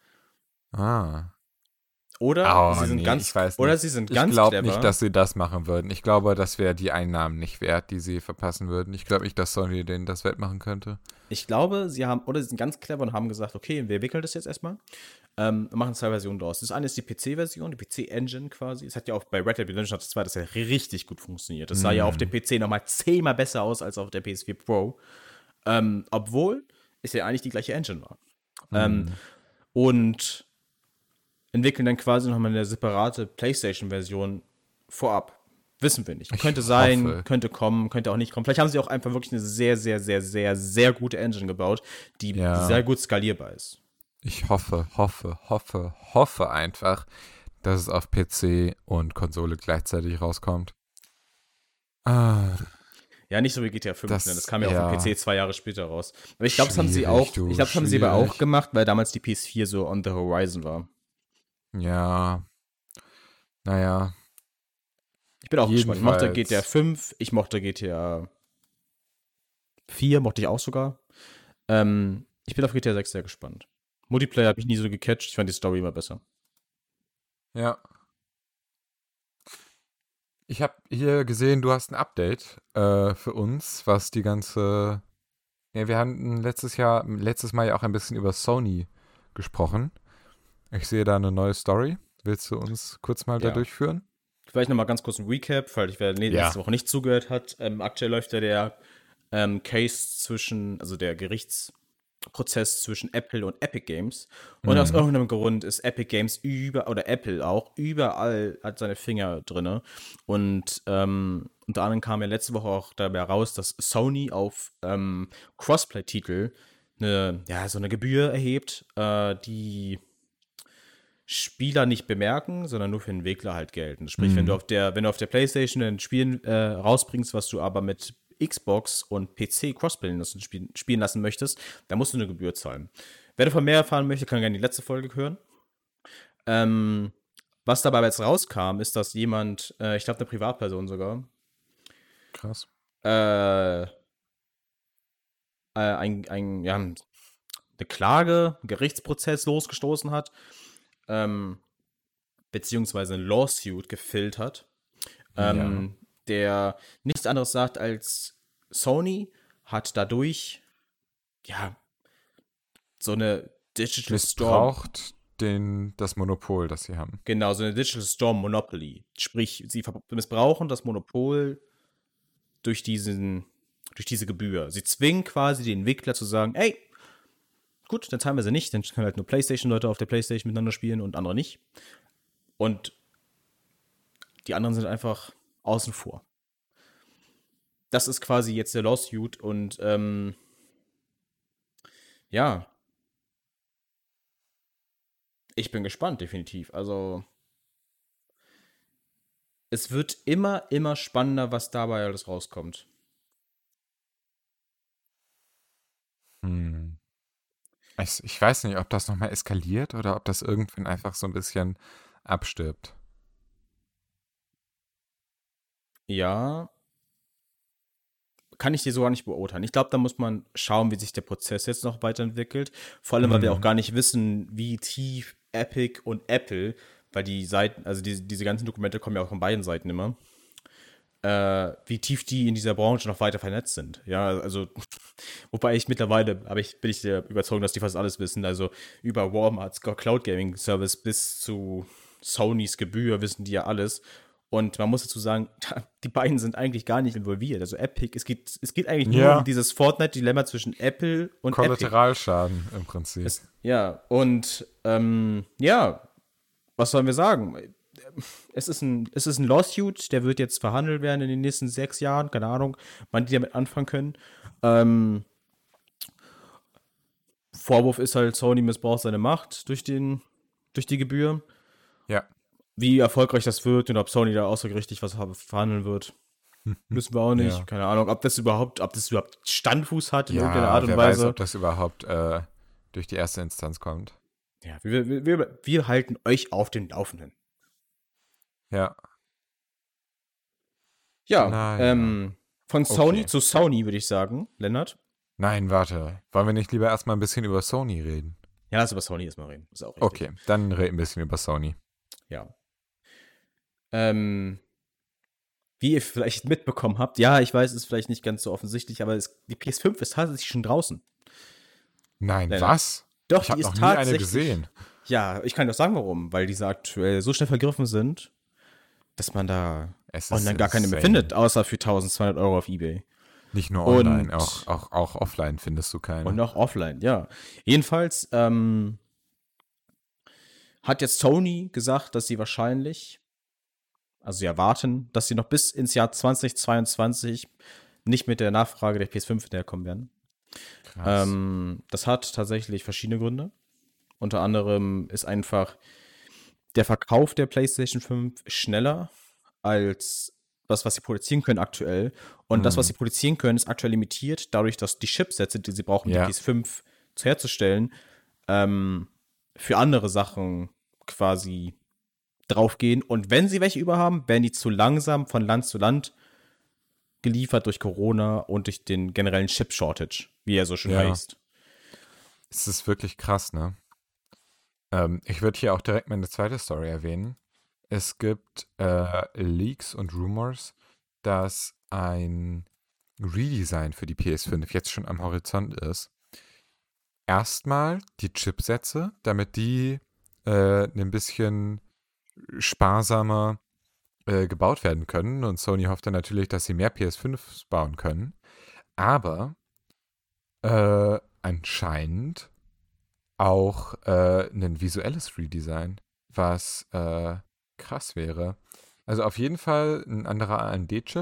Ah. Oder Oh, sie sind nee, ganz ich weiß oder nicht. sie sind Ich ganz glaube clever. nicht, dass sie das machen würden. Ich glaube, das wäre die Einnahmen nicht wert, die sie verpassen würden. Ich glaube nicht, dass Sony denen das wettmachen könnte. Ich glaube, sie haben, oder sie sind ganz clever und haben gesagt, okay, wir entwickeln das jetzt erstmal. Ähm, machen zwei Versionen draus. Das eine ist die P C-Version, die P C-Engine quasi. Es hat ja auch bei Red Dead Redemption zwei, das hat ja richtig gut funktioniert. Das sah ja auf dem P C nochmal zehnmal besser aus als auf der P S vier Pro. Ähm, obwohl es ja eigentlich die gleiche Engine war. Ähm, und entwickeln dann quasi nochmal eine separate PlayStation-Version vorab. Wissen wir nicht. Ich Könnte sein, hoffe. könnte kommen, könnte auch nicht kommen. Vielleicht haben sie auch einfach wirklich eine sehr, sehr, sehr, sehr, sehr gute Engine gebaut, die Ja. sehr gut skalierbar ist. Ich hoffe, hoffe, hoffe, hoffe einfach, dass es auf P C und Konsole gleichzeitig rauskommt. Ah, Ja, nicht so wie G T A fünf, Das- ne? Das kam ja, ja. auf dem P C zwei Jahre später raus. Aber ich glaube, das haben sie Schwierig, auch, du, ich glaube, das haben sie aber auch schwierig. gemacht, weil damals die P S vier so on the horizon war. ja. Naja. Ich bin auch gespannt. Ich mochte Jedenfalls. G T A fünf, ich mochte G T A vier, mochte ich auch sogar. Ähm, ich bin auf G T A sechs sehr gespannt. Multiplayer habe ich nie so gecatcht, ich fand die Story immer besser. Ja. Ich habe hier gesehen, du hast ein Update äh, für uns, was die ganze. Ja, wir haben letztes Jahr, letztes Mal ja auch ein bisschen über Sony gesprochen. Ich sehe da eine neue Story. Willst du uns kurz mal da Ja. durchführen? Vielleicht nochmal ganz kurz ein Recap, weil ich wer nee, Ja. letzte Woche nicht zugehört hat. Ähm, aktuell läuft ja der ähm, Case zwischen, also der Gerichtsprozess zwischen Apple und Epic Games. Und Mhm. aus irgendeinem Grund ist Epic Games über, oder Apple auch, überall hat seine Finger drin. Und ähm, unter anderem kam ja letzte Woche auch dabei raus, dass Sony auf ähm, Crossplay-Titel eine, ja, so eine Gebühr erhebt, äh, die Spieler nicht bemerken, sondern nur für den Entwickler halt gelten. Sprich, Mhm. wenn du auf der, wenn du auf der PlayStation ein Spiel äh, rausbringst, was du aber mit Xbox und P C crossplayen lassen, spielen, spielen lassen möchtest, dann musst du eine Gebühr zahlen. Wer davon mehr erfahren möchte, kann gerne die letzte Folge hören. Ähm, was dabei jetzt rauskam, ist, dass jemand, äh, ich glaube eine Privatperson sogar, Krass. äh, äh, ein, ein, ja, eine Klage, einen Gerichtsprozess losgestoßen hat, ähm, beziehungsweise ein Lawsuit gefiltert hat, ähm, der nichts anderes sagt als Sony hat dadurch, ja, so eine Digital Store, Missbraucht den, das Monopol, das sie haben. genau, so eine Digital Store Monopoly. Sprich, sie ver- missbrauchen das Monopol durch diesen, durch diese Gebühr. Sie zwingen quasi den Entwickler zu sagen, ey, gut, dann zahlen wir sie nicht, dann können halt nur PlayStation-Leute auf der PlayStation miteinander spielen und andere nicht. Und die anderen sind einfach außen vor. Das ist quasi jetzt der Lawsuit und ähm, ja, Ich bin gespannt, definitiv. Also, es wird immer, immer spannender, was dabei alles rauskommt. Hm. Ich, ich weiß nicht, ob das nochmal eskaliert oder ob das irgendwann einfach so ein bisschen abstirbt. Ja, kann ich dir so gar nicht beurteilen. Ich glaube, da muss man schauen, wie sich der Prozess jetzt noch weiterentwickelt. Vor allem, weil wir auch Hm. gar nicht wissen, wie tief Epic und Apple, weil die Seiten, also diese, diese ganzen Dokumente kommen ja auch von beiden Seiten immer, äh, wie tief die in dieser Branche noch weiter vernetzt sind. Ja, also, wobei ich mittlerweile, aber ich bin ich der Überzeugung, dass die fast alles wissen. Also über Walmarts Cloud Gaming Service bis zu Sonys Gebühr wissen die ja alles. Und man muss dazu sagen, die beiden sind eigentlich gar nicht involviert. Also Epic, es geht, es geht eigentlich nur Ja. um dieses Fortnite-Dilemma zwischen Apple und Epic. Kollateralschaden im Prinzip. Es, ja, und ähm, ja, was sollen wir sagen? Es ist, ein, es ist ein Lawsuit, der wird jetzt verhandelt werden in den nächsten sechs Jahren, keine Ahnung, wann die damit anfangen können. Ähm, Vorwurf ist halt, Sony missbraucht seine Macht durch, den, durch die Gebühr. Ja. Wie erfolgreich das wird und ob Sony da außergerichtlich was verhandeln wird, wissen wir auch nicht. Ja. Keine Ahnung, ob das überhaupt, ob das überhaupt Standfuß hat in Ja, irgendeiner Art und wer Weise. weiß, ob das überhaupt äh, durch die erste Instanz kommt. Ja, wir, wir, wir, wir halten euch auf dem Laufenden. Ja. Ja, Na ja. ähm, von Sony Okay. zu Sony, würde ich sagen, Lennart. Nein, warte. Wollen wir nicht lieber erstmal ein bisschen über Sony reden? Ja, lass über Sony erstmal reden. Ist auch richtig. Okay, dann reden wir ein bisschen über Sony. Ja. Ähm, wie ihr vielleicht mitbekommen habt, ja, ich weiß, es ist vielleicht nicht ganz so offensichtlich, aber es, die P S fünf ist tatsächlich schon draußen. Nein, Lennart. was? Doch, Ich die habe ist noch nie eine tatsächlich gesehen. Ja, ich kann doch sagen, warum. Weil diese aktuell so schnell vergriffen sind, dass man da Es ist online gar keine mehr insane. findet, außer für tausendzweihundert Euro auf Ebay. Nicht nur Und- online, auch, auch, auch offline findest du keine. Und auch offline, ja. Jedenfalls ähm, hat jetzt Sony gesagt, dass sie wahrscheinlich, also sie erwarten, dass sie noch bis ins Jahr zweitausendzweiundzwanzig nicht mit der Nachfrage der P S fünf hinterherkommen werden. Krass. Ähm, das hat tatsächlich verschiedene Gründe. Unter anderem ist einfach der Verkauf der PlayStation fünf schneller als das, was sie produzieren können aktuell. Und das, was sie produzieren können, ist aktuell limitiert, dadurch, dass die Chipsätze, die sie brauchen, um Ja. die P S fünf zu herzustellen, ähm, für andere Sachen quasi draufgehen. Und wenn sie welche überhaben, werden die zu langsam von Land zu Land geliefert durch Corona und durch den generellen Chip-Shortage, wie er so schön Ja. heißt. Es ist wirklich krass, ne? Ähm, ich würde hier auch direkt meine zweite Story erwähnen. Es gibt äh, Leaks und Rumors, dass ein Redesign für die P S fünf jetzt schon am Horizont ist. Erstmal die Chipsätze, damit die äh, ein bisschen sparsamer äh, gebaut werden können. Und Sony hofft dann natürlich, dass sie mehr P S fünf bauen können. Aber äh, anscheinend auch äh, ein visuelles Redesign, was äh, krass wäre. Also auf jeden Fall ein anderer A M D-Chip,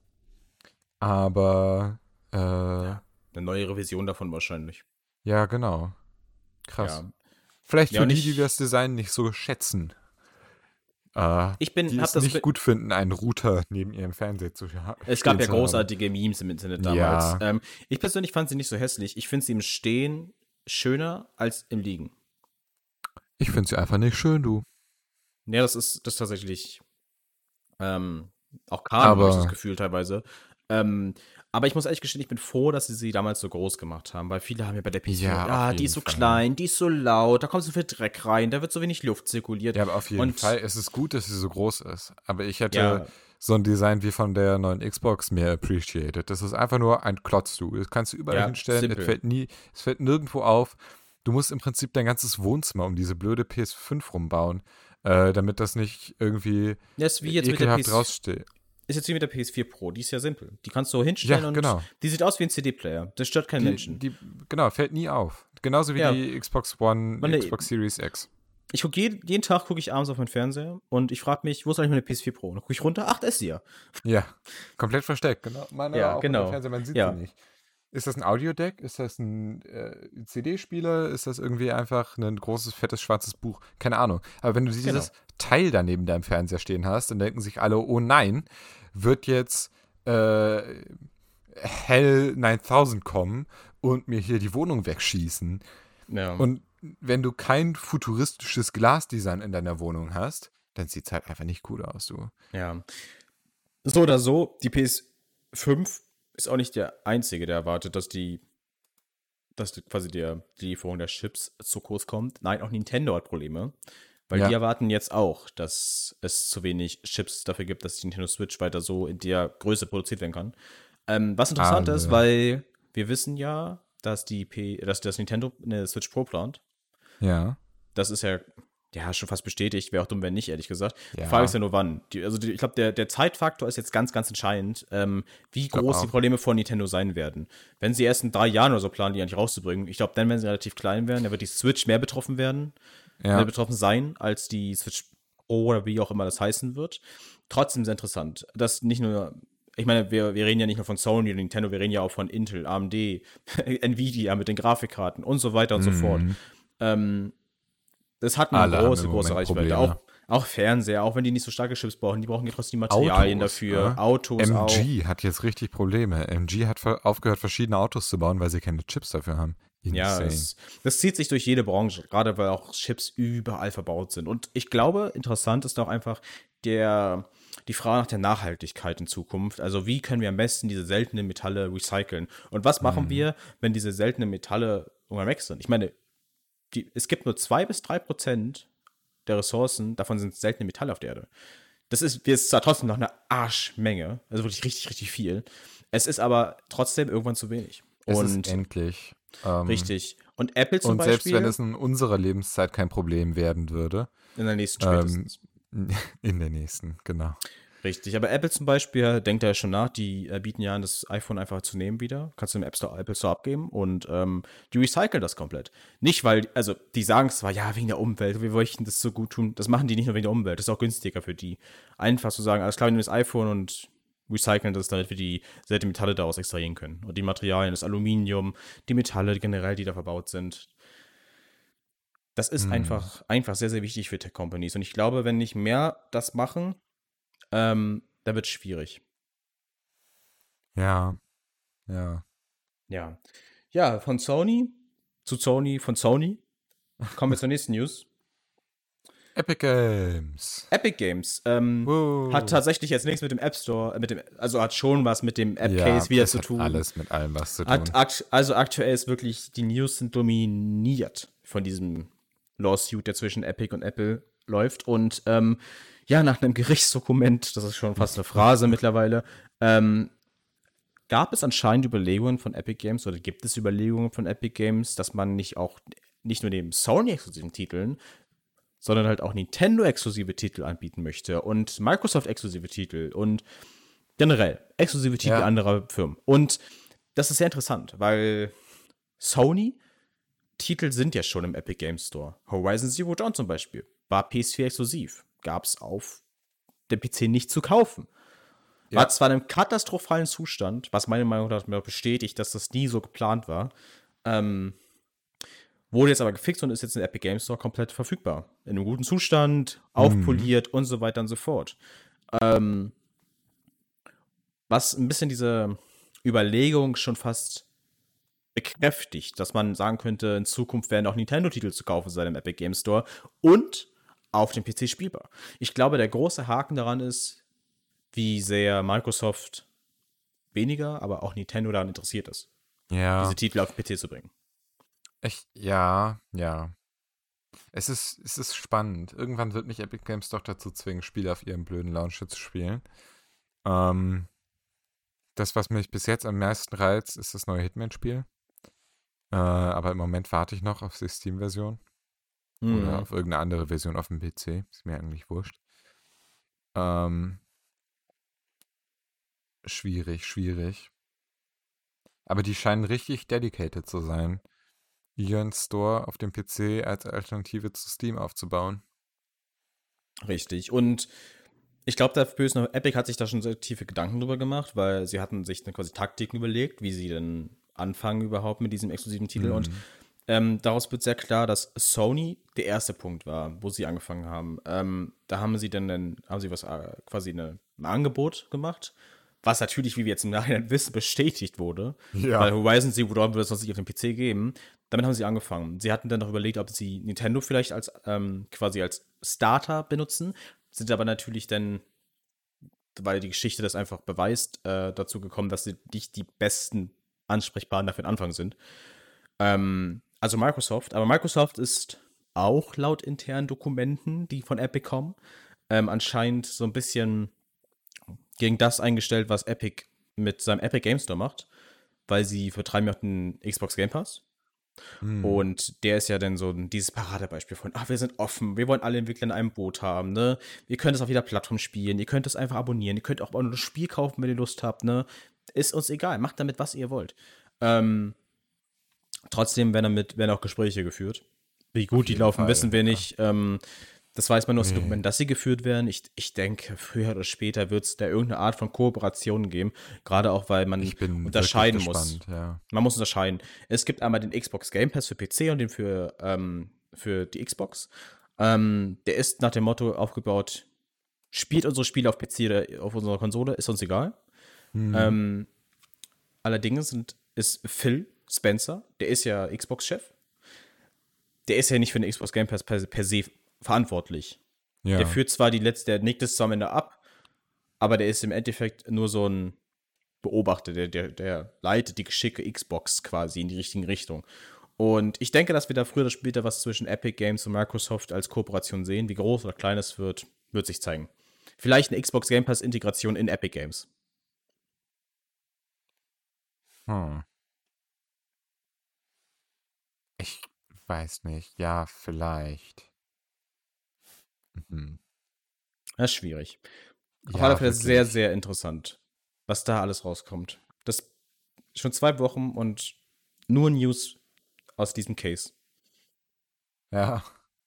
aber äh, ja. Eine neue Revision davon wahrscheinlich. genau. Krass. Ja. Vielleicht Ja, für und die, ich- die das Design nicht so schätzen. Äh, Ich bin, die hab es das nicht be- gut finden, einen Router neben ihrem Fernseher zu haben. Es gab ja großartige Memes im Internet damals. Ja. Ähm, ich persönlich fand sie nicht so hässlich. Ich finde sie im Stehen schöner als im Liegen. Ich finde sie einfach nicht schön, du. Ja, das ist das ist tatsächlich ähm, auch Karl, habe ich Aber- das Gefühl teilweise. Ähm, aber ich muss ehrlich gestehen, ich bin froh, dass sie sie damals so groß gemacht haben, weil viele haben ja bei der P S vier, Ja, ah, auf die jeden ist so Fall. klein, die ist so laut, da kommt so viel Dreck rein, da wird so wenig Luft zirkuliert. Ja, aber auf jeden Und- Fall ist es gut, dass sie so groß ist. Aber ich hätte Ja. so ein Design wie von der neuen Xbox mehr appreciated. Das ist einfach nur ein Klotz, du. Das kannst du überall Ja, hinstellen. simpel. Es fällt nie, es fällt nirgendwo auf. Du musst im Prinzip dein ganzes Wohnzimmer um diese blöde P S fünf rumbauen, äh, damit das nicht irgendwie Ja, ist wie jetzt mit der P ekelhaft S raussteht. ist jetzt wie mit der P S vier Pro, die ist ja simpel. Die kannst du hinstellen Ja, und genau. die sieht aus wie ein C D-Player. Das stört keinen Die, Menschen. die, genau, fällt nie auf. Genauso wie Ja. die Xbox One, Meine- Xbox Series X. Ich gucke jeden, jeden Tag gucke ich abends auf meinen Fernseher und ich frage mich, wo ist eigentlich meine P S vier Pro? Und dann gucke ich runter, ach, da ist sie ja. Ja, komplett versteckt. Genau, meine Ja, auch genau. unter Fernseher, man sieht Ja. sie nicht. Ist das ein Audiodeck? Ist das ein äh, C D-Spieler? Ist das irgendwie einfach ein großes, fettes, schwarzes Buch? Keine Ahnung. Aber wenn du Genau. dieses Teil da neben deinem Fernseher stehen hast, dann denken sich alle, oh nein, wird jetzt äh, Hell neuntausend kommen und mir hier die Wohnung wegschießen. Ja. Und wenn du kein futuristisches Glasdesign in deiner Wohnung hast, dann sieht es halt einfach nicht cool aus, du. Ja. So oder so, die P S fünf ist auch nicht der einzige, der erwartet, dass die, dass die, quasi der, die Lieferung der Chips zu kurz kommt. Nein, auch Nintendo hat Probleme. Weil die Ja. erwarten jetzt auch, dass es zu wenig Chips dafür gibt, dass die Nintendo Switch weiter so in der Größe produziert werden kann. Ähm, was interessant ist, Alle. weil wir wissen ja, dass die P dass das Nintendo eine Switch Pro plant. Ja. Das ist ja, ja schon fast bestätigt. Wäre auch dumm, wenn nicht, ehrlich gesagt. Die Ja. Frage ist ja nur, wann. Die, also die, ich glaube, der, der Zeitfaktor ist jetzt ganz, ganz entscheidend, ähm, wie glaub groß die auch. Probleme von Nintendo sein werden. Wenn sie erst in drei Jahren oder so planen, die eigentlich rauszubringen, ich glaube, dann werden sie relativ klein werden. Da wird die Switch mehr betroffen werden, mehr Ja. betroffen sein, als die Switch Pro oder wie auch immer das heißen wird. Trotzdem sehr interessant, dass nicht nur, ich meine, wir, wir reden ja nicht nur von Sony oder Nintendo, wir reden ja auch von Intel, A M D, Nvidia mit den Grafikkarten und so weiter und so fort. Mhm. Ähm, das hat eine Alle haben große, im große Moment Reichweite. Probleme. Auch, auch Fernseher, auch wenn die nicht so starke Chips brauchen, die brauchen ja trotzdem die Materialien Autos, dafür. ne? Autos auch. M G hat jetzt richtig Probleme. M G hat ver- aufgehört, verschiedene Autos zu bauen, weil sie keine Chips dafür haben. Ja, Insane. das, das zieht sich durch jede Branche, gerade weil auch Chips überall verbaut sind. Und ich glaube, interessant ist auch einfach der, die Frage nach der Nachhaltigkeit in Zukunft. Also wie können wir am besten diese seltenen Metalle recyceln? Und was machen Mhm. wir, wenn diese seltenen Metalle irgendwann weg sind? Ich meine, die, es gibt nur zwei bis drei Prozent der Ressourcen, davon sind seltene Metalle auf der Erde. Das ist, ist zwar trotzdem noch eine Arschmenge, also wirklich richtig, richtig viel. Es ist aber trotzdem irgendwann zu wenig. Es ist Und endlich. Ähm, richtig. Und Apple zum und selbst Beispiel wenn es in unserer Lebenszeit kein Problem werden würde, in der nächsten ähm, spätestens. in der nächsten, genau. Richtig, aber Apple zum Beispiel denkt da ja schon nach, die äh, bieten ja an, das iPhone einfach zu nehmen wieder. Kannst du im App Store, Apple Store abgeben und ähm, die recyceln das komplett. Nicht, weil, also die sagen zwar, ja, wegen der Umwelt, wir wollten das so gut tun. Das machen die nicht nur wegen der Umwelt, das ist auch günstiger für die. Einfach zu sagen, alles klar, wir nehmen das iPhone und recyceln das, damit wir die seltenen Metalle daraus extrahieren können. Und die Materialien, das Aluminium, die Metalle generell, die da verbaut sind. Das ist Hm. einfach, einfach sehr, sehr wichtig für Tech-Companies. Und ich glaube, wenn nicht mehr das machen, ähm, da wird es schwierig. Ja, ja. Ja. Ja, von Sony zu Sony, von Sony. Kommen wir zur nächsten News. Epic Games. Epic Games ähm, Wow. hat tatsächlich jetzt nichts mit dem App Store, mit dem, also hat schon was mit dem App Case ja, wieder es zu hat tun. alles mit allem was zu tun. Hat akt, also aktuell ist wirklich, die News sind dominiert von diesem Lawsuit, der zwischen Epic und Apple läuft. Und ähm, ja, nach einem Gerichtsdokument, das ist schon fast eine Phrase mittlerweile, ähm, gab es anscheinend Überlegungen von Epic Games oder gibt es Überlegungen von Epic Games, dass man nicht auch nicht nur den Sony-exklusiven Titeln, sondern halt auch Nintendo-exklusive Titel anbieten möchte und Microsoft-exklusive Titel und generell exklusive Titel Ja. anderer Firmen. Und das ist sehr interessant, weil Sony-Titel sind ja schon im Epic Games Store. Horizon Zero Dawn zum Beispiel war P S vier exklusiv. Gab es auf dem P C nicht zu kaufen. War Ja. zwar in einem katastrophalen Zustand, was meine Meinung nach mir bestätigt, dass das nie so geplant war. Ähm, wurde jetzt aber gefixt und ist jetzt in Epic Games Store komplett verfügbar. In einem guten Zustand, aufpoliert und so weiter und so fort. Ähm, was ein bisschen diese Überlegung schon fast bekräftigt, dass man sagen könnte, in Zukunft werden auch Nintendo-Titel zu kaufen sein im Epic Games Store und auf dem P C spielbar. Ich glaube, der große Haken daran ist, wie sehr Microsoft weniger, aber auch Nintendo daran interessiert ist, Ja. diese Titel auf den P C zu bringen. Ich, ja, ja. Es ist, es ist spannend. Irgendwann wird mich Epic Games doch dazu zwingen, Spiele auf ihrem blöden Launcher zu spielen. Ähm, das, was mich bis jetzt am meisten reizt, ist das neue Hitman-Spiel. Äh, aber im Moment warte ich noch auf die Steam-Version. Mhm. Oder auf irgendeine andere Version auf dem P C. Ist mir eigentlich wurscht. Ähm, schwierig, schwierig. Aber die scheinen richtig dedicated zu sein, ihren Store auf dem P C als Alternative zu Steam aufzubauen. Richtig. Und ich glaube, dafür ist noch, Epic hat sich da schon sehr tiefe Gedanken drüber gemacht, weil sie hatten sich dann quasi Taktiken überlegt, wie sie denn anfangen überhaupt mit diesem exklusiven Titel. Mhm. Und ähm, daraus wird sehr klar, dass Sony der erste Punkt war, wo sie angefangen haben. Ähm, da haben sie dann, einen, haben sie was äh, quasi eine, ein Angebot gemacht, was natürlich, wie wir jetzt im Nachhinein wissen, bestätigt wurde. Ja. Weil Horizon Zero Dawn würde es sonst nicht auf dem P C geben. Damit haben sie angefangen. Sie hatten dann noch überlegt, ob sie Nintendo vielleicht als ähm, quasi als Starter benutzen, sind aber natürlich dann, weil die Geschichte das einfach beweist, äh, dazu gekommen, dass sie nicht die besten Ansprechpartner für den Anfang sind. Ähm, also Microsoft, aber Microsoft ist auch laut internen Dokumenten, die von Epic kommen, ähm, anscheinend so ein bisschen gegen das eingestellt, was Epic mit seinem Epic Game Store macht, weil sie vertreiben ja auch den Xbox Game Pass. Mhm. Und der ist ja dann so dieses Paradebeispiel von, ach, wir sind offen, wir wollen alle Entwickler in einem Boot haben, ne? Ihr könnt es auf jeder Plattform spielen, ihr könnt es einfach abonnieren, ihr könnt auch nur das Spiel kaufen, wenn ihr Lust habt, ne? Ist uns egal, macht damit, was ihr wollt. Ähm, trotzdem werden damit werden auch Gespräche geführt. Wie gut die jeden laufen, Fall, wissen wir ja. nicht. Ähm, das weiß man nur aus den Nee. Dokumenten, dass sie geführt werden. Ich, ich denke, früher oder später wird es da irgendeine Art von Kooperation geben. Gerade auch, weil man Ich bin unterscheiden wirklich muss. gespannt, ja. Man muss unterscheiden. Es gibt einmal den Xbox Game Pass für P C und den für, ähm, für die Xbox. Ähm, der ist nach dem Motto aufgebaut, spielt unsere Spiele auf P C oder auf unserer Konsole, ist uns egal. Mhm. Ähm, allerdings sind, ist Phil Spencer, der ist ja Xbox-Chef, der ist ja nicht für den Xbox Game Pass per, per se verantwortlich. ja. Der führt zwar die letzte, der nickt es zwar am Ende ab, aber der ist im Endeffekt nur so ein Beobachter, der, der, der leitet die geschicke Xbox quasi in die richtige Richtung. Und ich denke, dass wir da früher oder später was zwischen Epic Games und Microsoft als Kooperation sehen. Wie groß oder klein es wird, wird sich zeigen. Vielleicht eine Xbox Game Pass Integration in Epic Games. Hm. Ich weiß nicht. Ja, vielleicht. Mhm. Das ist schwierig. Auf Ja, alle Fälle sehr, wirklich. sehr interessant, was da alles rauskommt. Das schon zwei Wochen und nur News aus diesem Case. Ja,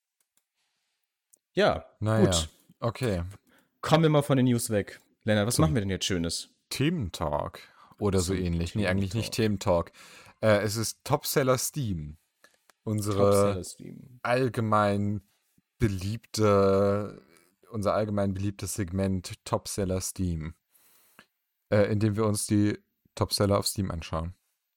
Ja, naja. gut. Okay. Kommen wir mal von den News weg. Lennart, was Zum machen wir denn jetzt Schönes? Thementalk oder so Zum ähnlich. Nee, eigentlich nicht Thementalk. Thementalk. Äh, es ist Topseller Steam. Unsere Topseller Steam. allgemein beliebte, unser allgemein beliebtes Segment Topseller Steam, äh, in dem wir uns die Topseller auf Steam anschauen.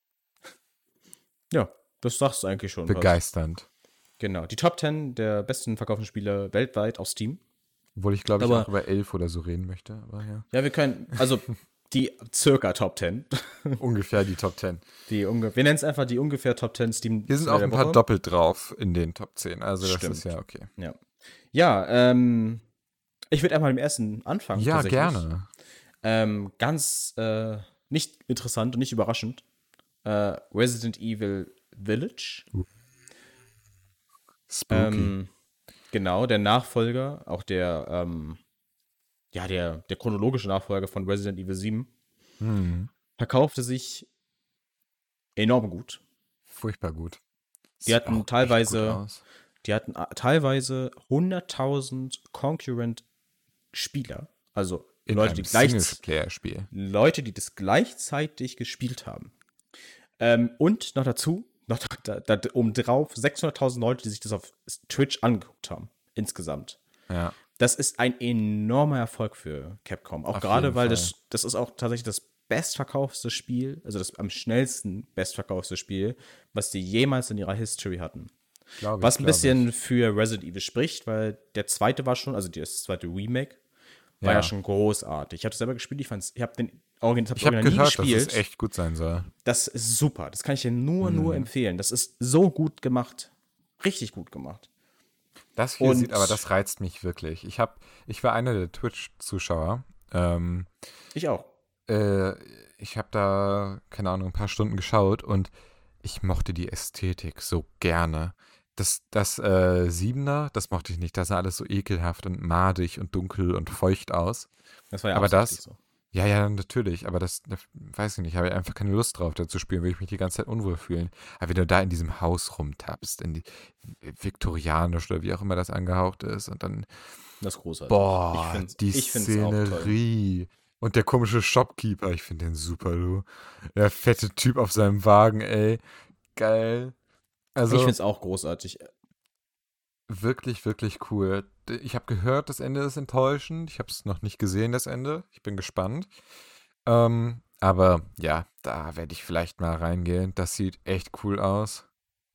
Ja, das sagst du eigentlich schon. fast. Begeisternd. Genau. Die Top zehn der besten verkauften Spiele weltweit auf Steam. Obwohl ich glaube ich Aber- auch über elf oder so reden möchte. Aber ja. Ja, wir können, also die circa Top zehn. Ungefähr die Top zehn. Die unge wir nennen es einfach die ungefähr Top zehn Steam. Hier sind Spiele auch der ein paar Woche. doppelt drauf in den Top zehn. Also das Stimmt. ist ja okay. Ja, ja ähm, ich würde einmal mit dem ersten anfangen. Ja, tatsächlich. gerne. Ähm, ganz äh, nicht interessant und nicht überraschend. Äh, Resident Evil Village. Spooky. Ähm, genau, der Nachfolger, auch der, ähm, ja, der, der chronologische Nachfolger von Resident Evil sieben, Hm. verkaufte sich enorm gut. Furchtbar gut. Die hatten Sieht auch echt teilweise- gut aus. Die hatten a- teilweise hunderttausend Concurrent Spieler, also In Leute, einem die gleich, Singleplayer-Spiel. Leute, die das gleichzeitig gespielt haben. Ähm, und noch dazu, noch da, da, obendrauf, sechshunderttausend Leute, die sich das auf Twitch angeguckt haben, insgesamt. Ja. Das ist ein enormer Erfolg für Capcom. Auch Auf gerade, jeden weil Fall. das, das ist auch tatsächlich das bestverkaufste Spiel, also das am schnellsten bestverkaufste Spiel, was die jemals in ihrer History hatten. Glaub ich, Was ein glaub bisschen für Resident Evil spricht, weil der zweite war schon, also das zweite Remake, war ja, Ja. schon großartig. Ich habe es selber gespielt, ich fand's, ich habe den Origin, das Ich habe Original nie gehört, dass gespielt. es echt gut sein soll. Das ist super. Das kann ich dir nur, Mhm. nur empfehlen. Das ist so gut gemacht. Richtig gut gemacht. Das hier Und- sieht, aber das reizt mich wirklich. Ich hab, ich war einer der Twitch-Zuschauer. Ähm, Ich auch. äh, ich habe da, keine Ahnung, ein paar Stunden geschaut und ich mochte die Ästhetik so gerne. Das, das äh, Siebener, das mochte ich nicht. Das sah alles so ekelhaft und madig und dunkel und feucht aus. Das war ja Aber das- absichtlich so. Ja, ja, natürlich, aber das, das weiß ich nicht, habe ich einfach keine Lust drauf, da zu spielen, würde ich mich die ganze Zeit unwohl fühlen. Aber wenn du da in diesem Haus rumtappst, in die viktorianisch oder wie auch immer das angehaucht ist und dann, Das ist großartig. boah, Ich find's- die ich find's auch toll. Szenerie, Und der komische Shopkeeper, ich finde den super, du. Der fette Typ auf seinem Wagen, ey. Geil. Ich Also finde es auch großartig. wirklich, wirklich cool. D- Ich habe gehört, das Ende ist enttäuschend. Ich habe es noch nicht gesehen, das Ende. Ich bin gespannt. Ähm, aber ja, da werde ich vielleicht mal reingehen. Das sieht echt cool aus.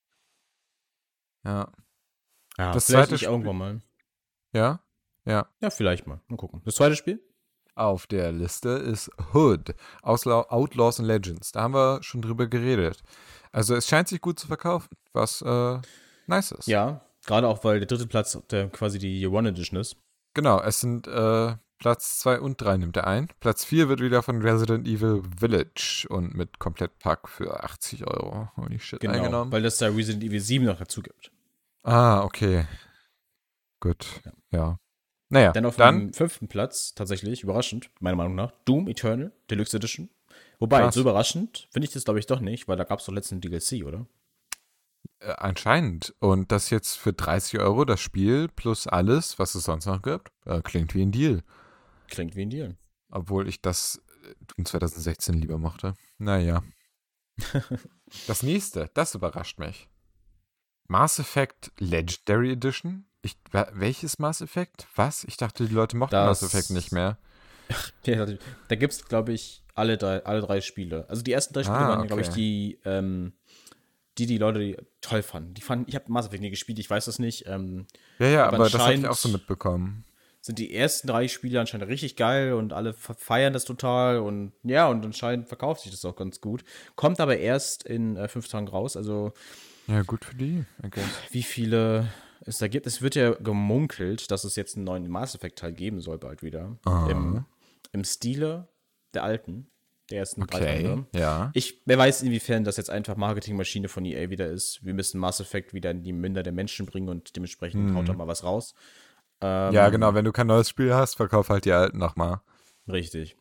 Ja. Ja, Das vielleicht zweite ich Spiel. irgendwann mal. Ja? Ja. Ja, vielleicht mal. Mal gucken. Das zweite Spiel? Auf der Liste ist Hood, Ausla Outlaws and Legends. Da haben wir schon drüber geredet. Also es scheint sich gut zu verkaufen, was äh, nice ist. Ja, gerade auch, weil der dritte Platz der quasi die Year One Edition ist. Genau, es sind äh, Platz zwei und drei nimmt er ein. Platz vier wird wieder von Resident Evil Village und mit Komplettpack für achtzig Euro. Holy shit, Genau, eingenommen. weil das da Resident Evil sieben noch dazu gibt. Ah, okay. Gut, Ja. ja. Naja, Dann auf dann, dem fünften Platz, tatsächlich, überraschend, meiner Meinung nach, Doom Eternal Deluxe Edition. Wobei, Krass. so überraschend finde ich das, glaube ich, doch nicht, weil da gab es doch letzten D L C, oder? äh, anscheinend. Und das jetzt für dreißig Euro, das Spiel plus alles, was es sonst noch gibt, äh, klingt wie ein Deal. Klingt wie ein Deal. Obwohl ich das äh, Doom zwanzig sechzehn lieber mochte. Naja. Das nächste, das überrascht mich. Mass Effect Legendary Edition? Ich, wa- welches Mass Effect? Was? Ich dachte, die Leute mochten Das- Mass Effect nicht mehr. Ja, da gibt es, glaube ich, alle drei, alle drei Spiele. Also die ersten drei Spiele Ah, waren, ja, glaube ich, okay. die, ähm, die die Leute die toll fanden. Die fanden, ich habe Mass Effect nie gespielt, ich weiß das nicht. Ähm, Ja, ja, Aber aber das habe ich anscheinend- auch so mitbekommen. sind die ersten drei Spiele anscheinend richtig geil und alle fe- feiern das total und ja, und anscheinend verkauft sich das auch ganz gut. Kommt aber erst in äh, fünf Tagen raus, also Ja, gut für die. Okay. wie viele es da gibt. Es wird ja gemunkelt, dass es jetzt einen neuen Mass Effect Teil geben soll bald wieder. Ah. Im, Im Stile der alten, der ersten drei Okay, Teile. ja. Ich, wer weiß, inwiefern das jetzt einfach Marketingmaschine von E A wieder ist. Wir müssen Mass Effect wieder in die Münder der Menschen bringen und dementsprechend Hm. haut da mal was raus. Ähm, Ja, genau, wenn du kein neues Spiel hast, verkauf halt die alten nochmal. Richtig.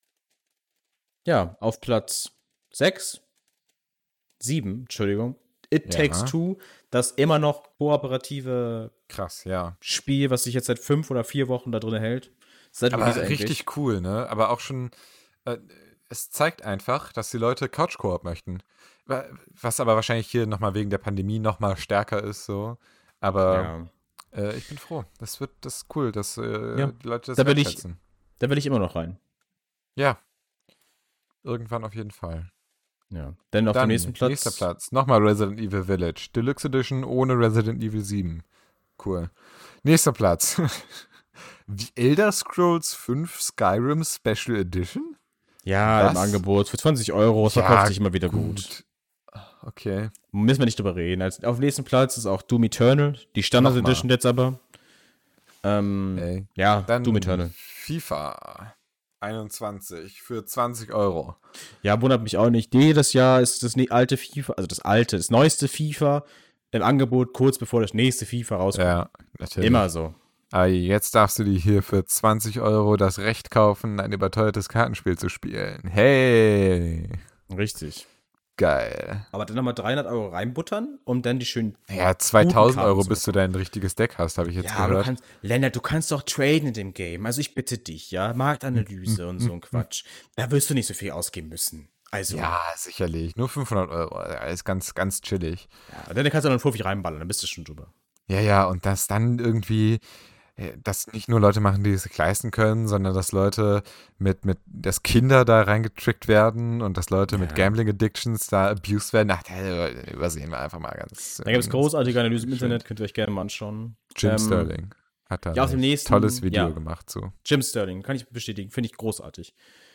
Ja, auf Platz sechs, sieben, Entschuldigung. It Ja. Takes Two, das immer noch kooperative Krass, ja. Spiel, was sich jetzt seit fünf oder vier Wochen da drin hält. Seit Aber Release eigentlich. richtig cool, ne? Aber auch schon, äh, es zeigt einfach, dass die Leute Couch-Koop möchten. Wa- Was aber wahrscheinlich hier nochmal wegen der Pandemie nochmal stärker ist, so. Aber Ja, äh, ich bin froh. Das wird, das ist cool, dass äh, Ja, die Leute das da will ich- wertschätzen. da will ich immer noch rein. Ja. Irgendwann auf jeden Fall. Ja. Dann auf Dann, dem nächsten Platz. nächster Platz. Nochmal Resident Evil Village. Deluxe Edition ohne Resident Evil sieben. Cool. Nächster Platz. The Elder Scrolls fünf Skyrim Special Edition? Ja, Was? im Angebot für zwanzig Euro. Es Ja, verkauft sich immer wieder gut. Okay. Müssen wir nicht drüber reden. Als, auf dem nächsten Platz ist auch Doom Eternal. Die Standard Nochmal. Edition jetzt aber. Ähm, Ey. ja, Dann Doom Eternal. FIFA einundzwanzig für zwanzig Euro. Ja, wundert mich auch nicht. Jedes Jahr ist das ne- alte FIFA, also das alte, das neueste FIFA im Angebot kurz bevor das nächste FIFA rauskommt. Ja, natürlich. Immer so. Aber jetzt darfst du dir hier für zwanzig Euro das Recht kaufen, ein überteuertes Kartenspiel zu spielen. Hey. Richtig. Geil. Aber dann nochmal dreihundert Euro reinbuttern, um dann die schönen. Ja, zweitausend Karten Euro, zu bis du dein richtiges Deck hast, habe ich jetzt Ja, du gehört. kannst, Lennart, du kannst doch traden in dem Game. Also ich bitte dich, ja. Marktanalyse und so ein Quatsch. Da wirst du nicht so viel ausgeben müssen. Also, ja. Ja, sicherlich. Nur fünfhundert Euro. Alles ganz, ganz chillig. Dann kannst du noch einen Profi reinballern, dann bist du schon drüber. Ja, ja, und dass dann irgendwie, äh, dass nicht nur Leute machen, die es sich leisten können, sondern dass Leute mit, mit, dass Kinder da reingetrickt werden und dass Leute mit Ja. Gambling-Addictions da abused werden. Ach, da übersehen wir einfach mal ganz. Da gibt es ganz großartige Analysen im schön. Internet, könnt ihr euch gerne mal anschauen. Jim Ähm, Sterling hat da ja, auf dem ein nächsten- tolles Video ja. gemacht zu. Jim Sterling, kann ich bestätigen, finde ich großartig.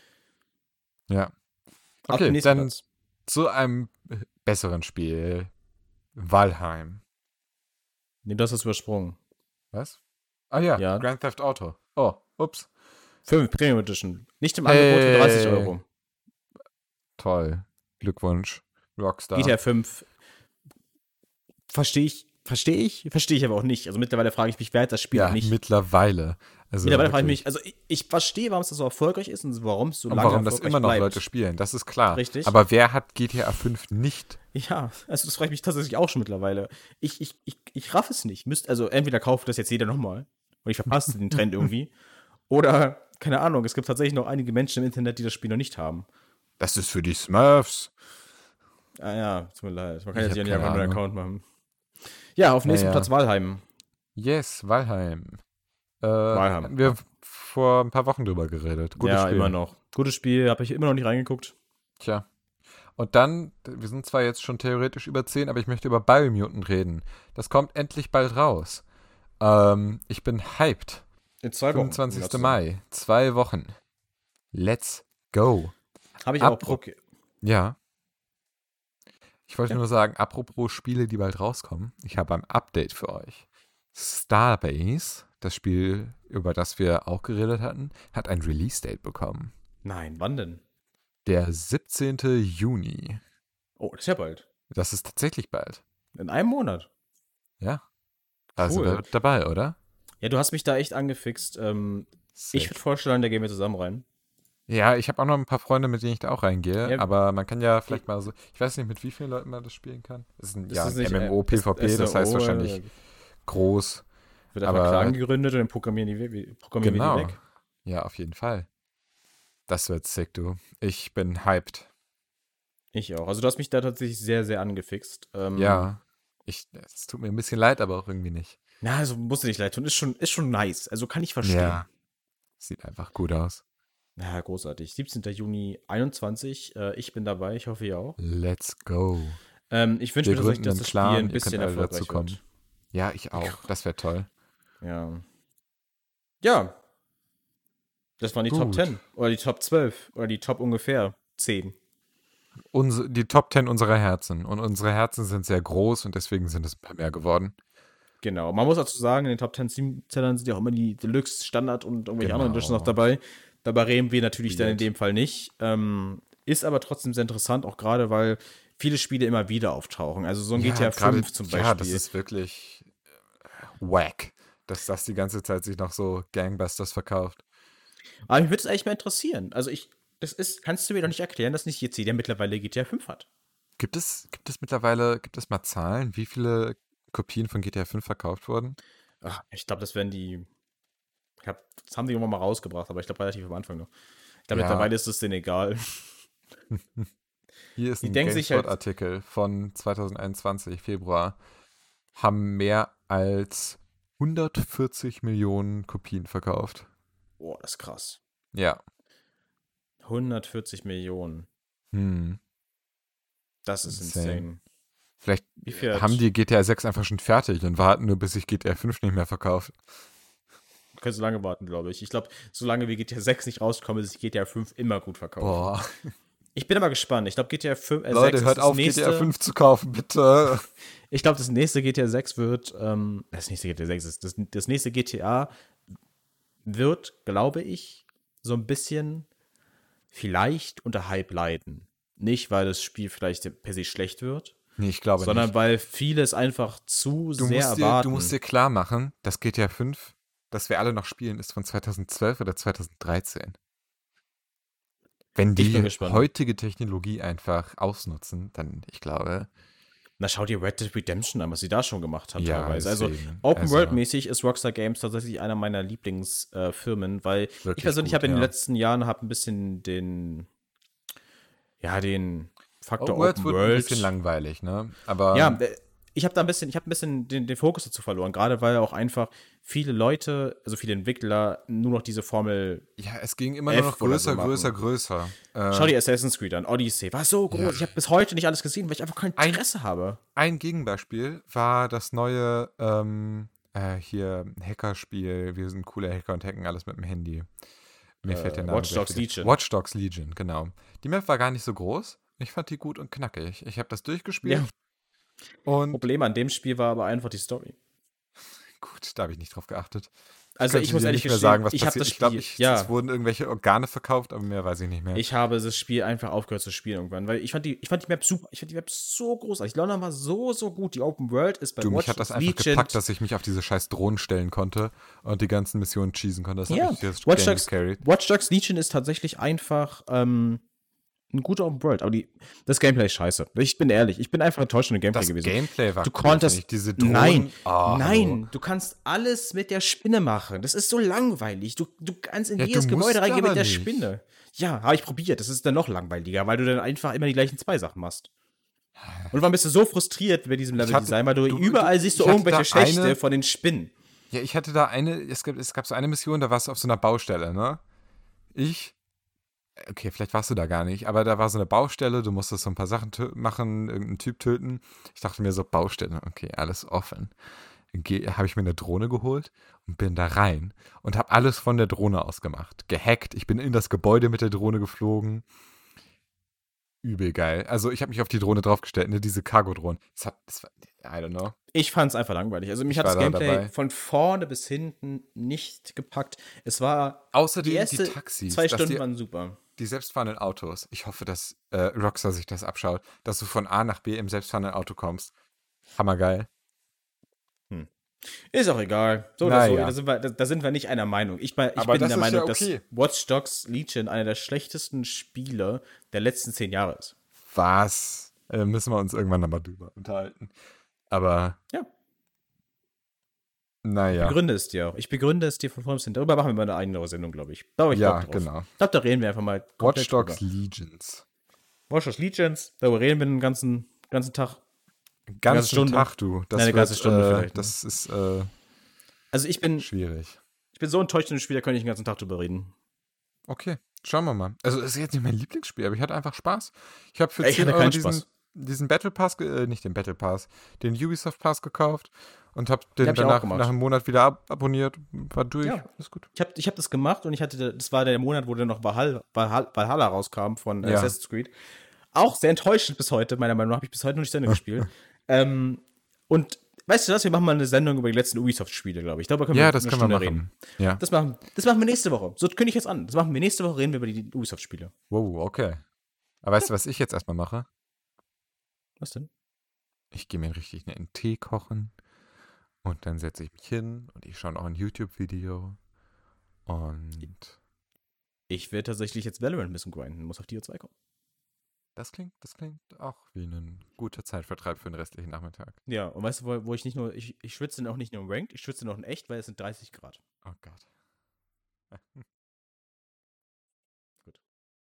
Ja. Auf Okay, dem nächsten dann Platz. zu einem besseren Spiel. Valheim. Nee, das ist übersprungen. Was? Ah ja, Ja. Grand Theft Auto. Oh, ups. fünf Premium Edition. Nicht im Angebot für dreißig Hey. Euro. Toll. Glückwunsch. Rockstar. G T A fünf. Verstehe ich, verstehe ich, verstehe ich aber auch nicht. Also mittlerweile frage ich mich, wer hat das Spiel ja, nicht? mittlerweile. Also mittlerweile frage ich wirklich. mich, also ich, ich verstehe, warum es das so erfolgreich ist und warum es so Und lange warum das erfolgreich immer noch bleibt. Leute spielen, das ist klar. Richtig. Aber wer hat G T A fünf nicht? Ja, also das frage ich mich tatsächlich auch schon mittlerweile. Ich, ich, ich, ich raff es nicht. Müsst, also entweder kauft das jetzt jeder nochmal und ich verpasse den Trend irgendwie. Oder keine Ahnung, es gibt tatsächlich noch einige Menschen im Internet, die das Spiel noch nicht haben. Das ist für die Smurfs. Ah ja, tut mir leid. Man kann Ich jetzt hab hier nicht keine einfach einen Ahnung. Account machen. Ja, auf dem nächsten Ja, ja. Platz Valheim. Yes, Valheim. Äh, Valheim. Hatten wir vor ein paar Wochen drüber geredet. Gutes ja, Spiel. immer noch. Gutes Spiel, habe ich immer noch nicht reingeguckt. Tja. Und dann, wir sind zwar jetzt schon theoretisch über zehn, aber ich möchte über Biomutant reden. Das kommt endlich bald raus. Ähm, ich bin hyped. In zwei Wochen. fünfundzwanzigsten Mai. Zwei Wochen. Let's go. Habe ich auch Apro- Bock. Ja. Ich wollte Ja. nur sagen, apropos Spiele, die bald rauskommen. Ich habe ein Update für euch. Starbase, das Spiel, über das wir auch geredet hatten, hat ein Release-Date bekommen. Nein, wann denn? Der siebzehnten Juni. Oh, das ist ja bald. Das ist tatsächlich bald. In einem Monat. Ja. Also Cool. wer wird dabei, oder? Ja, du hast mich da echt angefixt. Ähm, ich würde vorstellen, da gehen wir zusammen rein. Ja, ich habe auch noch ein paar Freunde, mit denen ich da auch reingehe. Ja. Aber man kann ja vielleicht mal so, ich weiß nicht, mit wie vielen Leuten man das spielen kann. Es ist ein, Das ja, ist ein nicht, äh, MMO, PvP, S- das heißt S O, wahrscheinlich äh, groß. Wird einfach aber- Clan gegründet und dann programmieren die, we- programmieren Genau. wir die weg. Ja, auf jeden Fall. Das wird sick, du. Ich bin hyped. Ich auch. Also du hast mich da tatsächlich sehr, sehr angefixt. Ähm, Ja. Ich, es tut mir ein bisschen leid, aber auch irgendwie nicht. Na, also musst du nicht leid tun. Ist schon, ist schon nice. Also kann ich verstehen. Ja. Sieht einfach gut aus. Ja, großartig. siebzehnten Juni einundzwanzig. Äh, ich bin dabei. Ich hoffe, ihr auch. Let's go. Ähm, ich wünsche Wir mir tatsächlich, gründen dass einen das Clan, Spiel ein ihr könnt bisschen alle erfolgreich dazu kommen. wird. Ja, ich auch. Das wäre toll. Ja. Ja. Das waren die Gut. Top zehn. Oder die Top zwölf. Oder die Top ungefähr zehn. Uns, die Top zehn unserer Herzen. Und unsere Herzen sind sehr groß und deswegen sind es ein paar mehr geworden. Genau. Man muss dazu sagen, in den Top zehn Steam-Sellern sind ja auch immer die Deluxe, Standard und irgendwelche Genau. anderen Editions noch dabei. Dabei reden wir natürlich dann in Weird. dem Fall nicht. Ähm, ist aber trotzdem sehr interessant, auch gerade, weil viele Spiele immer wieder auftauchen. Also so ein G T A gerade- fünf zum Beispiel. Ja, das ist wirklich äh, wack, dass das die ganze Zeit sich noch so Gangbusters verkauft. Aber mich würde es eigentlich mal interessieren. Also ich, das ist, kannst du mir doch nicht erklären, dass nicht jetzt jeder mittlerweile G T A fünf hat. Gibt es, gibt es mittlerweile, gibt es mal Zahlen, wie viele Kopien von G T A fünf verkauft wurden? Ach, ich glaube, das werden die. Ich glaub, das haben die irgendwann mal rausgebracht, aber ich glaube relativ am Anfang noch. Ich glaube, Ja. mittlerweile ist es denen egal. Hier ist Die ein denken sich halt- GameSpot-Artikel von zwanzig einundzwanzig, Februar. Haben mehr als hundertvierzig Millionen Kopien verkauft. Boah, das ist krass. Ja. hundertvierzig Millionen. Hm. Das ist Insane. insane. Vielleicht Wie viel hat- haben die G T A sechs einfach schon fertig und warten nur, bis sich G T A fünf nicht mehr verkauft. Du kannst so lange warten, glaube ich. Ich glaube, solange wie G T A sechs nicht rauskommt, ist sich G T A fünf immer gut verkauft. Boah. Ich bin aber gespannt. Ich glaube, G T A fünf, äh, Leute, sechs hört ist das auf, nächste, G T A fünf zu kaufen, bitte. Ich glaube, das nächste G T A sechs wird, ähm, das nächste G T A sechs ist, das, das nächste G T A wird, glaube ich, so ein bisschen vielleicht unter Hype leiden. Nicht, weil das Spiel vielleicht per se schlecht wird, Nee, ich glaube sondern nicht. weil viele es einfach zu Du sehr musst, dir, erwarten. du musst dir klar machen, dass G T A fünf, das wir alle noch spielen, ist von zweitausendzwölf oder zweitausenddreizehn. Wenn Ich bin die gespannt. heutige Technologie einfach ausnutzen, dann, ich glaube, Na, schau dir Red Dead Redemption an, was sie da schon gemacht haben Ja, teilweise. Also deswegen. Open-World-mäßig ist Rockstar Games tatsächlich einer meiner Lieblingsfirmen, äh, weil Wirklich ich persönlich gut, habe in den ja. letzten Jahren hab ein bisschen den, ja, den Faktor Open World Open wird ein World. bisschen langweilig, ne? Aber Ja, äh, ich habe da ein bisschen, ich habe ein bisschen den, den Fokus dazu verloren, gerade weil auch einfach viele Leute, also viele Entwickler, nur noch diese Formel. ja, es ging immer F nur noch oder größer, so machen. größer, größer. Äh, Schau dir Assassin's Creed an, Odyssey, war so groß. Ja. Ich habe bis heute nicht alles gesehen, weil ich einfach kein Ein- Interesse habe. Ein Gegenbeispiel war das neue, ähm, äh, hier, Hackerspiel. Wir sind coole Hacker und hacken alles mit dem Handy. Mir Äh, fällt der Name Watch gleich Dogs wieder. Legion. Watch Dogs Legion, genau. Die Map war gar nicht so groß. Ich fand die gut und knackig. Ich habe das durchgespielt. Ja. Und Problem an dem Spiel war aber einfach die Story. gut, da habe ich nicht drauf geachtet. Also Könnte ich muss dir ehrlich nicht mehr gestehen, sagen, was ich habe passiert. das Ich glaube, Spiel, ich, ja, es wurden irgendwelche Organe verkauft, aber mehr weiß ich nicht mehr. ich habe das Spiel einfach aufgehört zu spielen irgendwann, weil ich fand die, ich fand die Map super, ich fand die Map so großartig. London war so, so gut. Die Open World ist bei du, mich Watch hat das Dogs einfach Legion. gepackt, dass ich mich auf diese scheiß Drohnen stellen konnte und die ganzen Missionen cheesen konnte. Das Ja, hat mich das Watch Game Dogs, gecarried. Watch Dogs Legion ist tatsächlich einfach ähm, ein guter Open World, aber die, das Gameplay ist scheiße. Ich bin ehrlich, ich bin einfach enttäuscht von dem Gameplay Das gewesen. Gameplay war Du cool, konntest, finde ich. Diese Drohnen. nein, Oh, nein, hallo. du kannst alles mit der Spinne machen. Das ist so langweilig. Du, du kannst in Ja, jedes du musst Gebäude reingehen mit aber der nicht. Spinne. Ja, habe ich probiert. Das ist dann noch langweiliger, weil du dann einfach immer die gleichen zwei Sachen machst. Und dann bist du so frustriert bei diesem hatte- Leveldesign, weil du, du- überall du- siehst du ich hatte irgendwelche da Schächte eine- von den Spinnen. Ja, ich hatte da eine, es gab, es gab so eine Mission, da warst du auf so einer Baustelle, ne? Ich, okay, vielleicht warst du da gar nicht, aber da war so eine Baustelle, du musstest so ein paar Sachen tö- machen, irgendeinen Typ töten. Ich dachte mir so, Baustelle, okay, alles offen. Habe ich mir eine Drohne geholt und bin da rein und habe alles von der Drohne aus gemacht. Gehackt, ich bin in das Gebäude mit der Drohne geflogen. Übel geil. Also ich habe mich auf die Drohne draufgestellt, ne, diese Cargo-Drohnen. Das hat, das war, I don't know. Ich fand es einfach langweilig. Also mich Ich hat das war da Gameplay dabei. von vorne bis hinten nicht gepackt. Es war, Außer die die, erste die Taxis. zwei dass Stunden die, waren super. die selbstfahrenden Autos. Ich hoffe, dass äh, Rockstar sich das abschaut, dass du von A nach B im selbstfahrenden Auto kommst. Hammergeil. Ist auch egal. So oder so, Naja. da sind, wir, da, da sind wir nicht einer Meinung. Ich, bei- ich Aber bin das der ist Meinung, ja okay. dass Watch Dogs Legion einer der schlechtesten Spiele der letzten zehn Jahre ist. Was? Äh, müssen wir uns irgendwann nochmal drüber unterhalten. Aber. Ja. Ich Naja. begründe es dir auch. Ich begründe es dir von vorn bis hinten. Darüber machen wir mal eine eigene Sendung, glaube ich. Da hab ich Ja, Bock drauf. genau. Ich glaube, da reden wir einfach mal Watch komplett Dogs drüber. Legions. Watch Dogs Legions, darüber reden wir den ganzen, ganzen Tag. Ganzen Stunde. Tag, du. Das Nein, eine ganze wird, Stunde äh, vielleicht, ne? Das ist äh, Also ich bin, schwierig. ich bin so enttäuscht in dem Spiel, da könnte ich den ganzen Tag drüber reden. Okay, schauen wir mal. Also, es ist jetzt nicht mein Lieblingsspiel, aber ich hatte einfach Spaß. Ich habe für Ich zehn hatte Euro keinen diesen, Spaß. diesen Battle Pass, ge- äh, nicht den Battle Pass, den Ubisoft Pass gekauft und habe den hab ich auch danach gemacht. nach einem Monat wieder ab abonniert. War durch, Ja. alles gut. Ich habe ich hab das gemacht und ich hatte, das war der Monat, wo dann noch Valhalla, Valhalla, Valhalla rauskam von äh, Ja. Assassin's Creed. Auch sehr enttäuschend bis heute, meiner Meinung nach, habe ich bis heute noch nicht zu Ende gespielt. ähm, und weißt du was, wir machen mal eine Sendung über die letzten Ubisoft-Spiele, glaube ich. Darüber können Ja, wir das eine können wir Stunde machen. reden. Ja. Das machen, das machen wir nächste Woche. So kündige ich jetzt an. Das machen wir nächste Woche, reden wir über die Ubisoft-Spiele. Wow, okay. Aber weißt du, was ich jetzt erstmal mache? Was denn? Ich gehe mir richtig einen Tee kochen und dann setze ich mich hin und ich schaue noch ein YouTube-Video und Ich werde tatsächlich jetzt Valorant ein bisschen grinden, muss auf Tier zwei kommen. das klingt, das klingt auch wie ein guter Zeitvertreib für den restlichen Nachmittag. Ja, und weißt du, wo, wo ich nicht nur, ich, ich schwitze auch nicht nur im Ranked, ich schwitze noch in echt, weil es sind dreißig Grad. Oh Gott.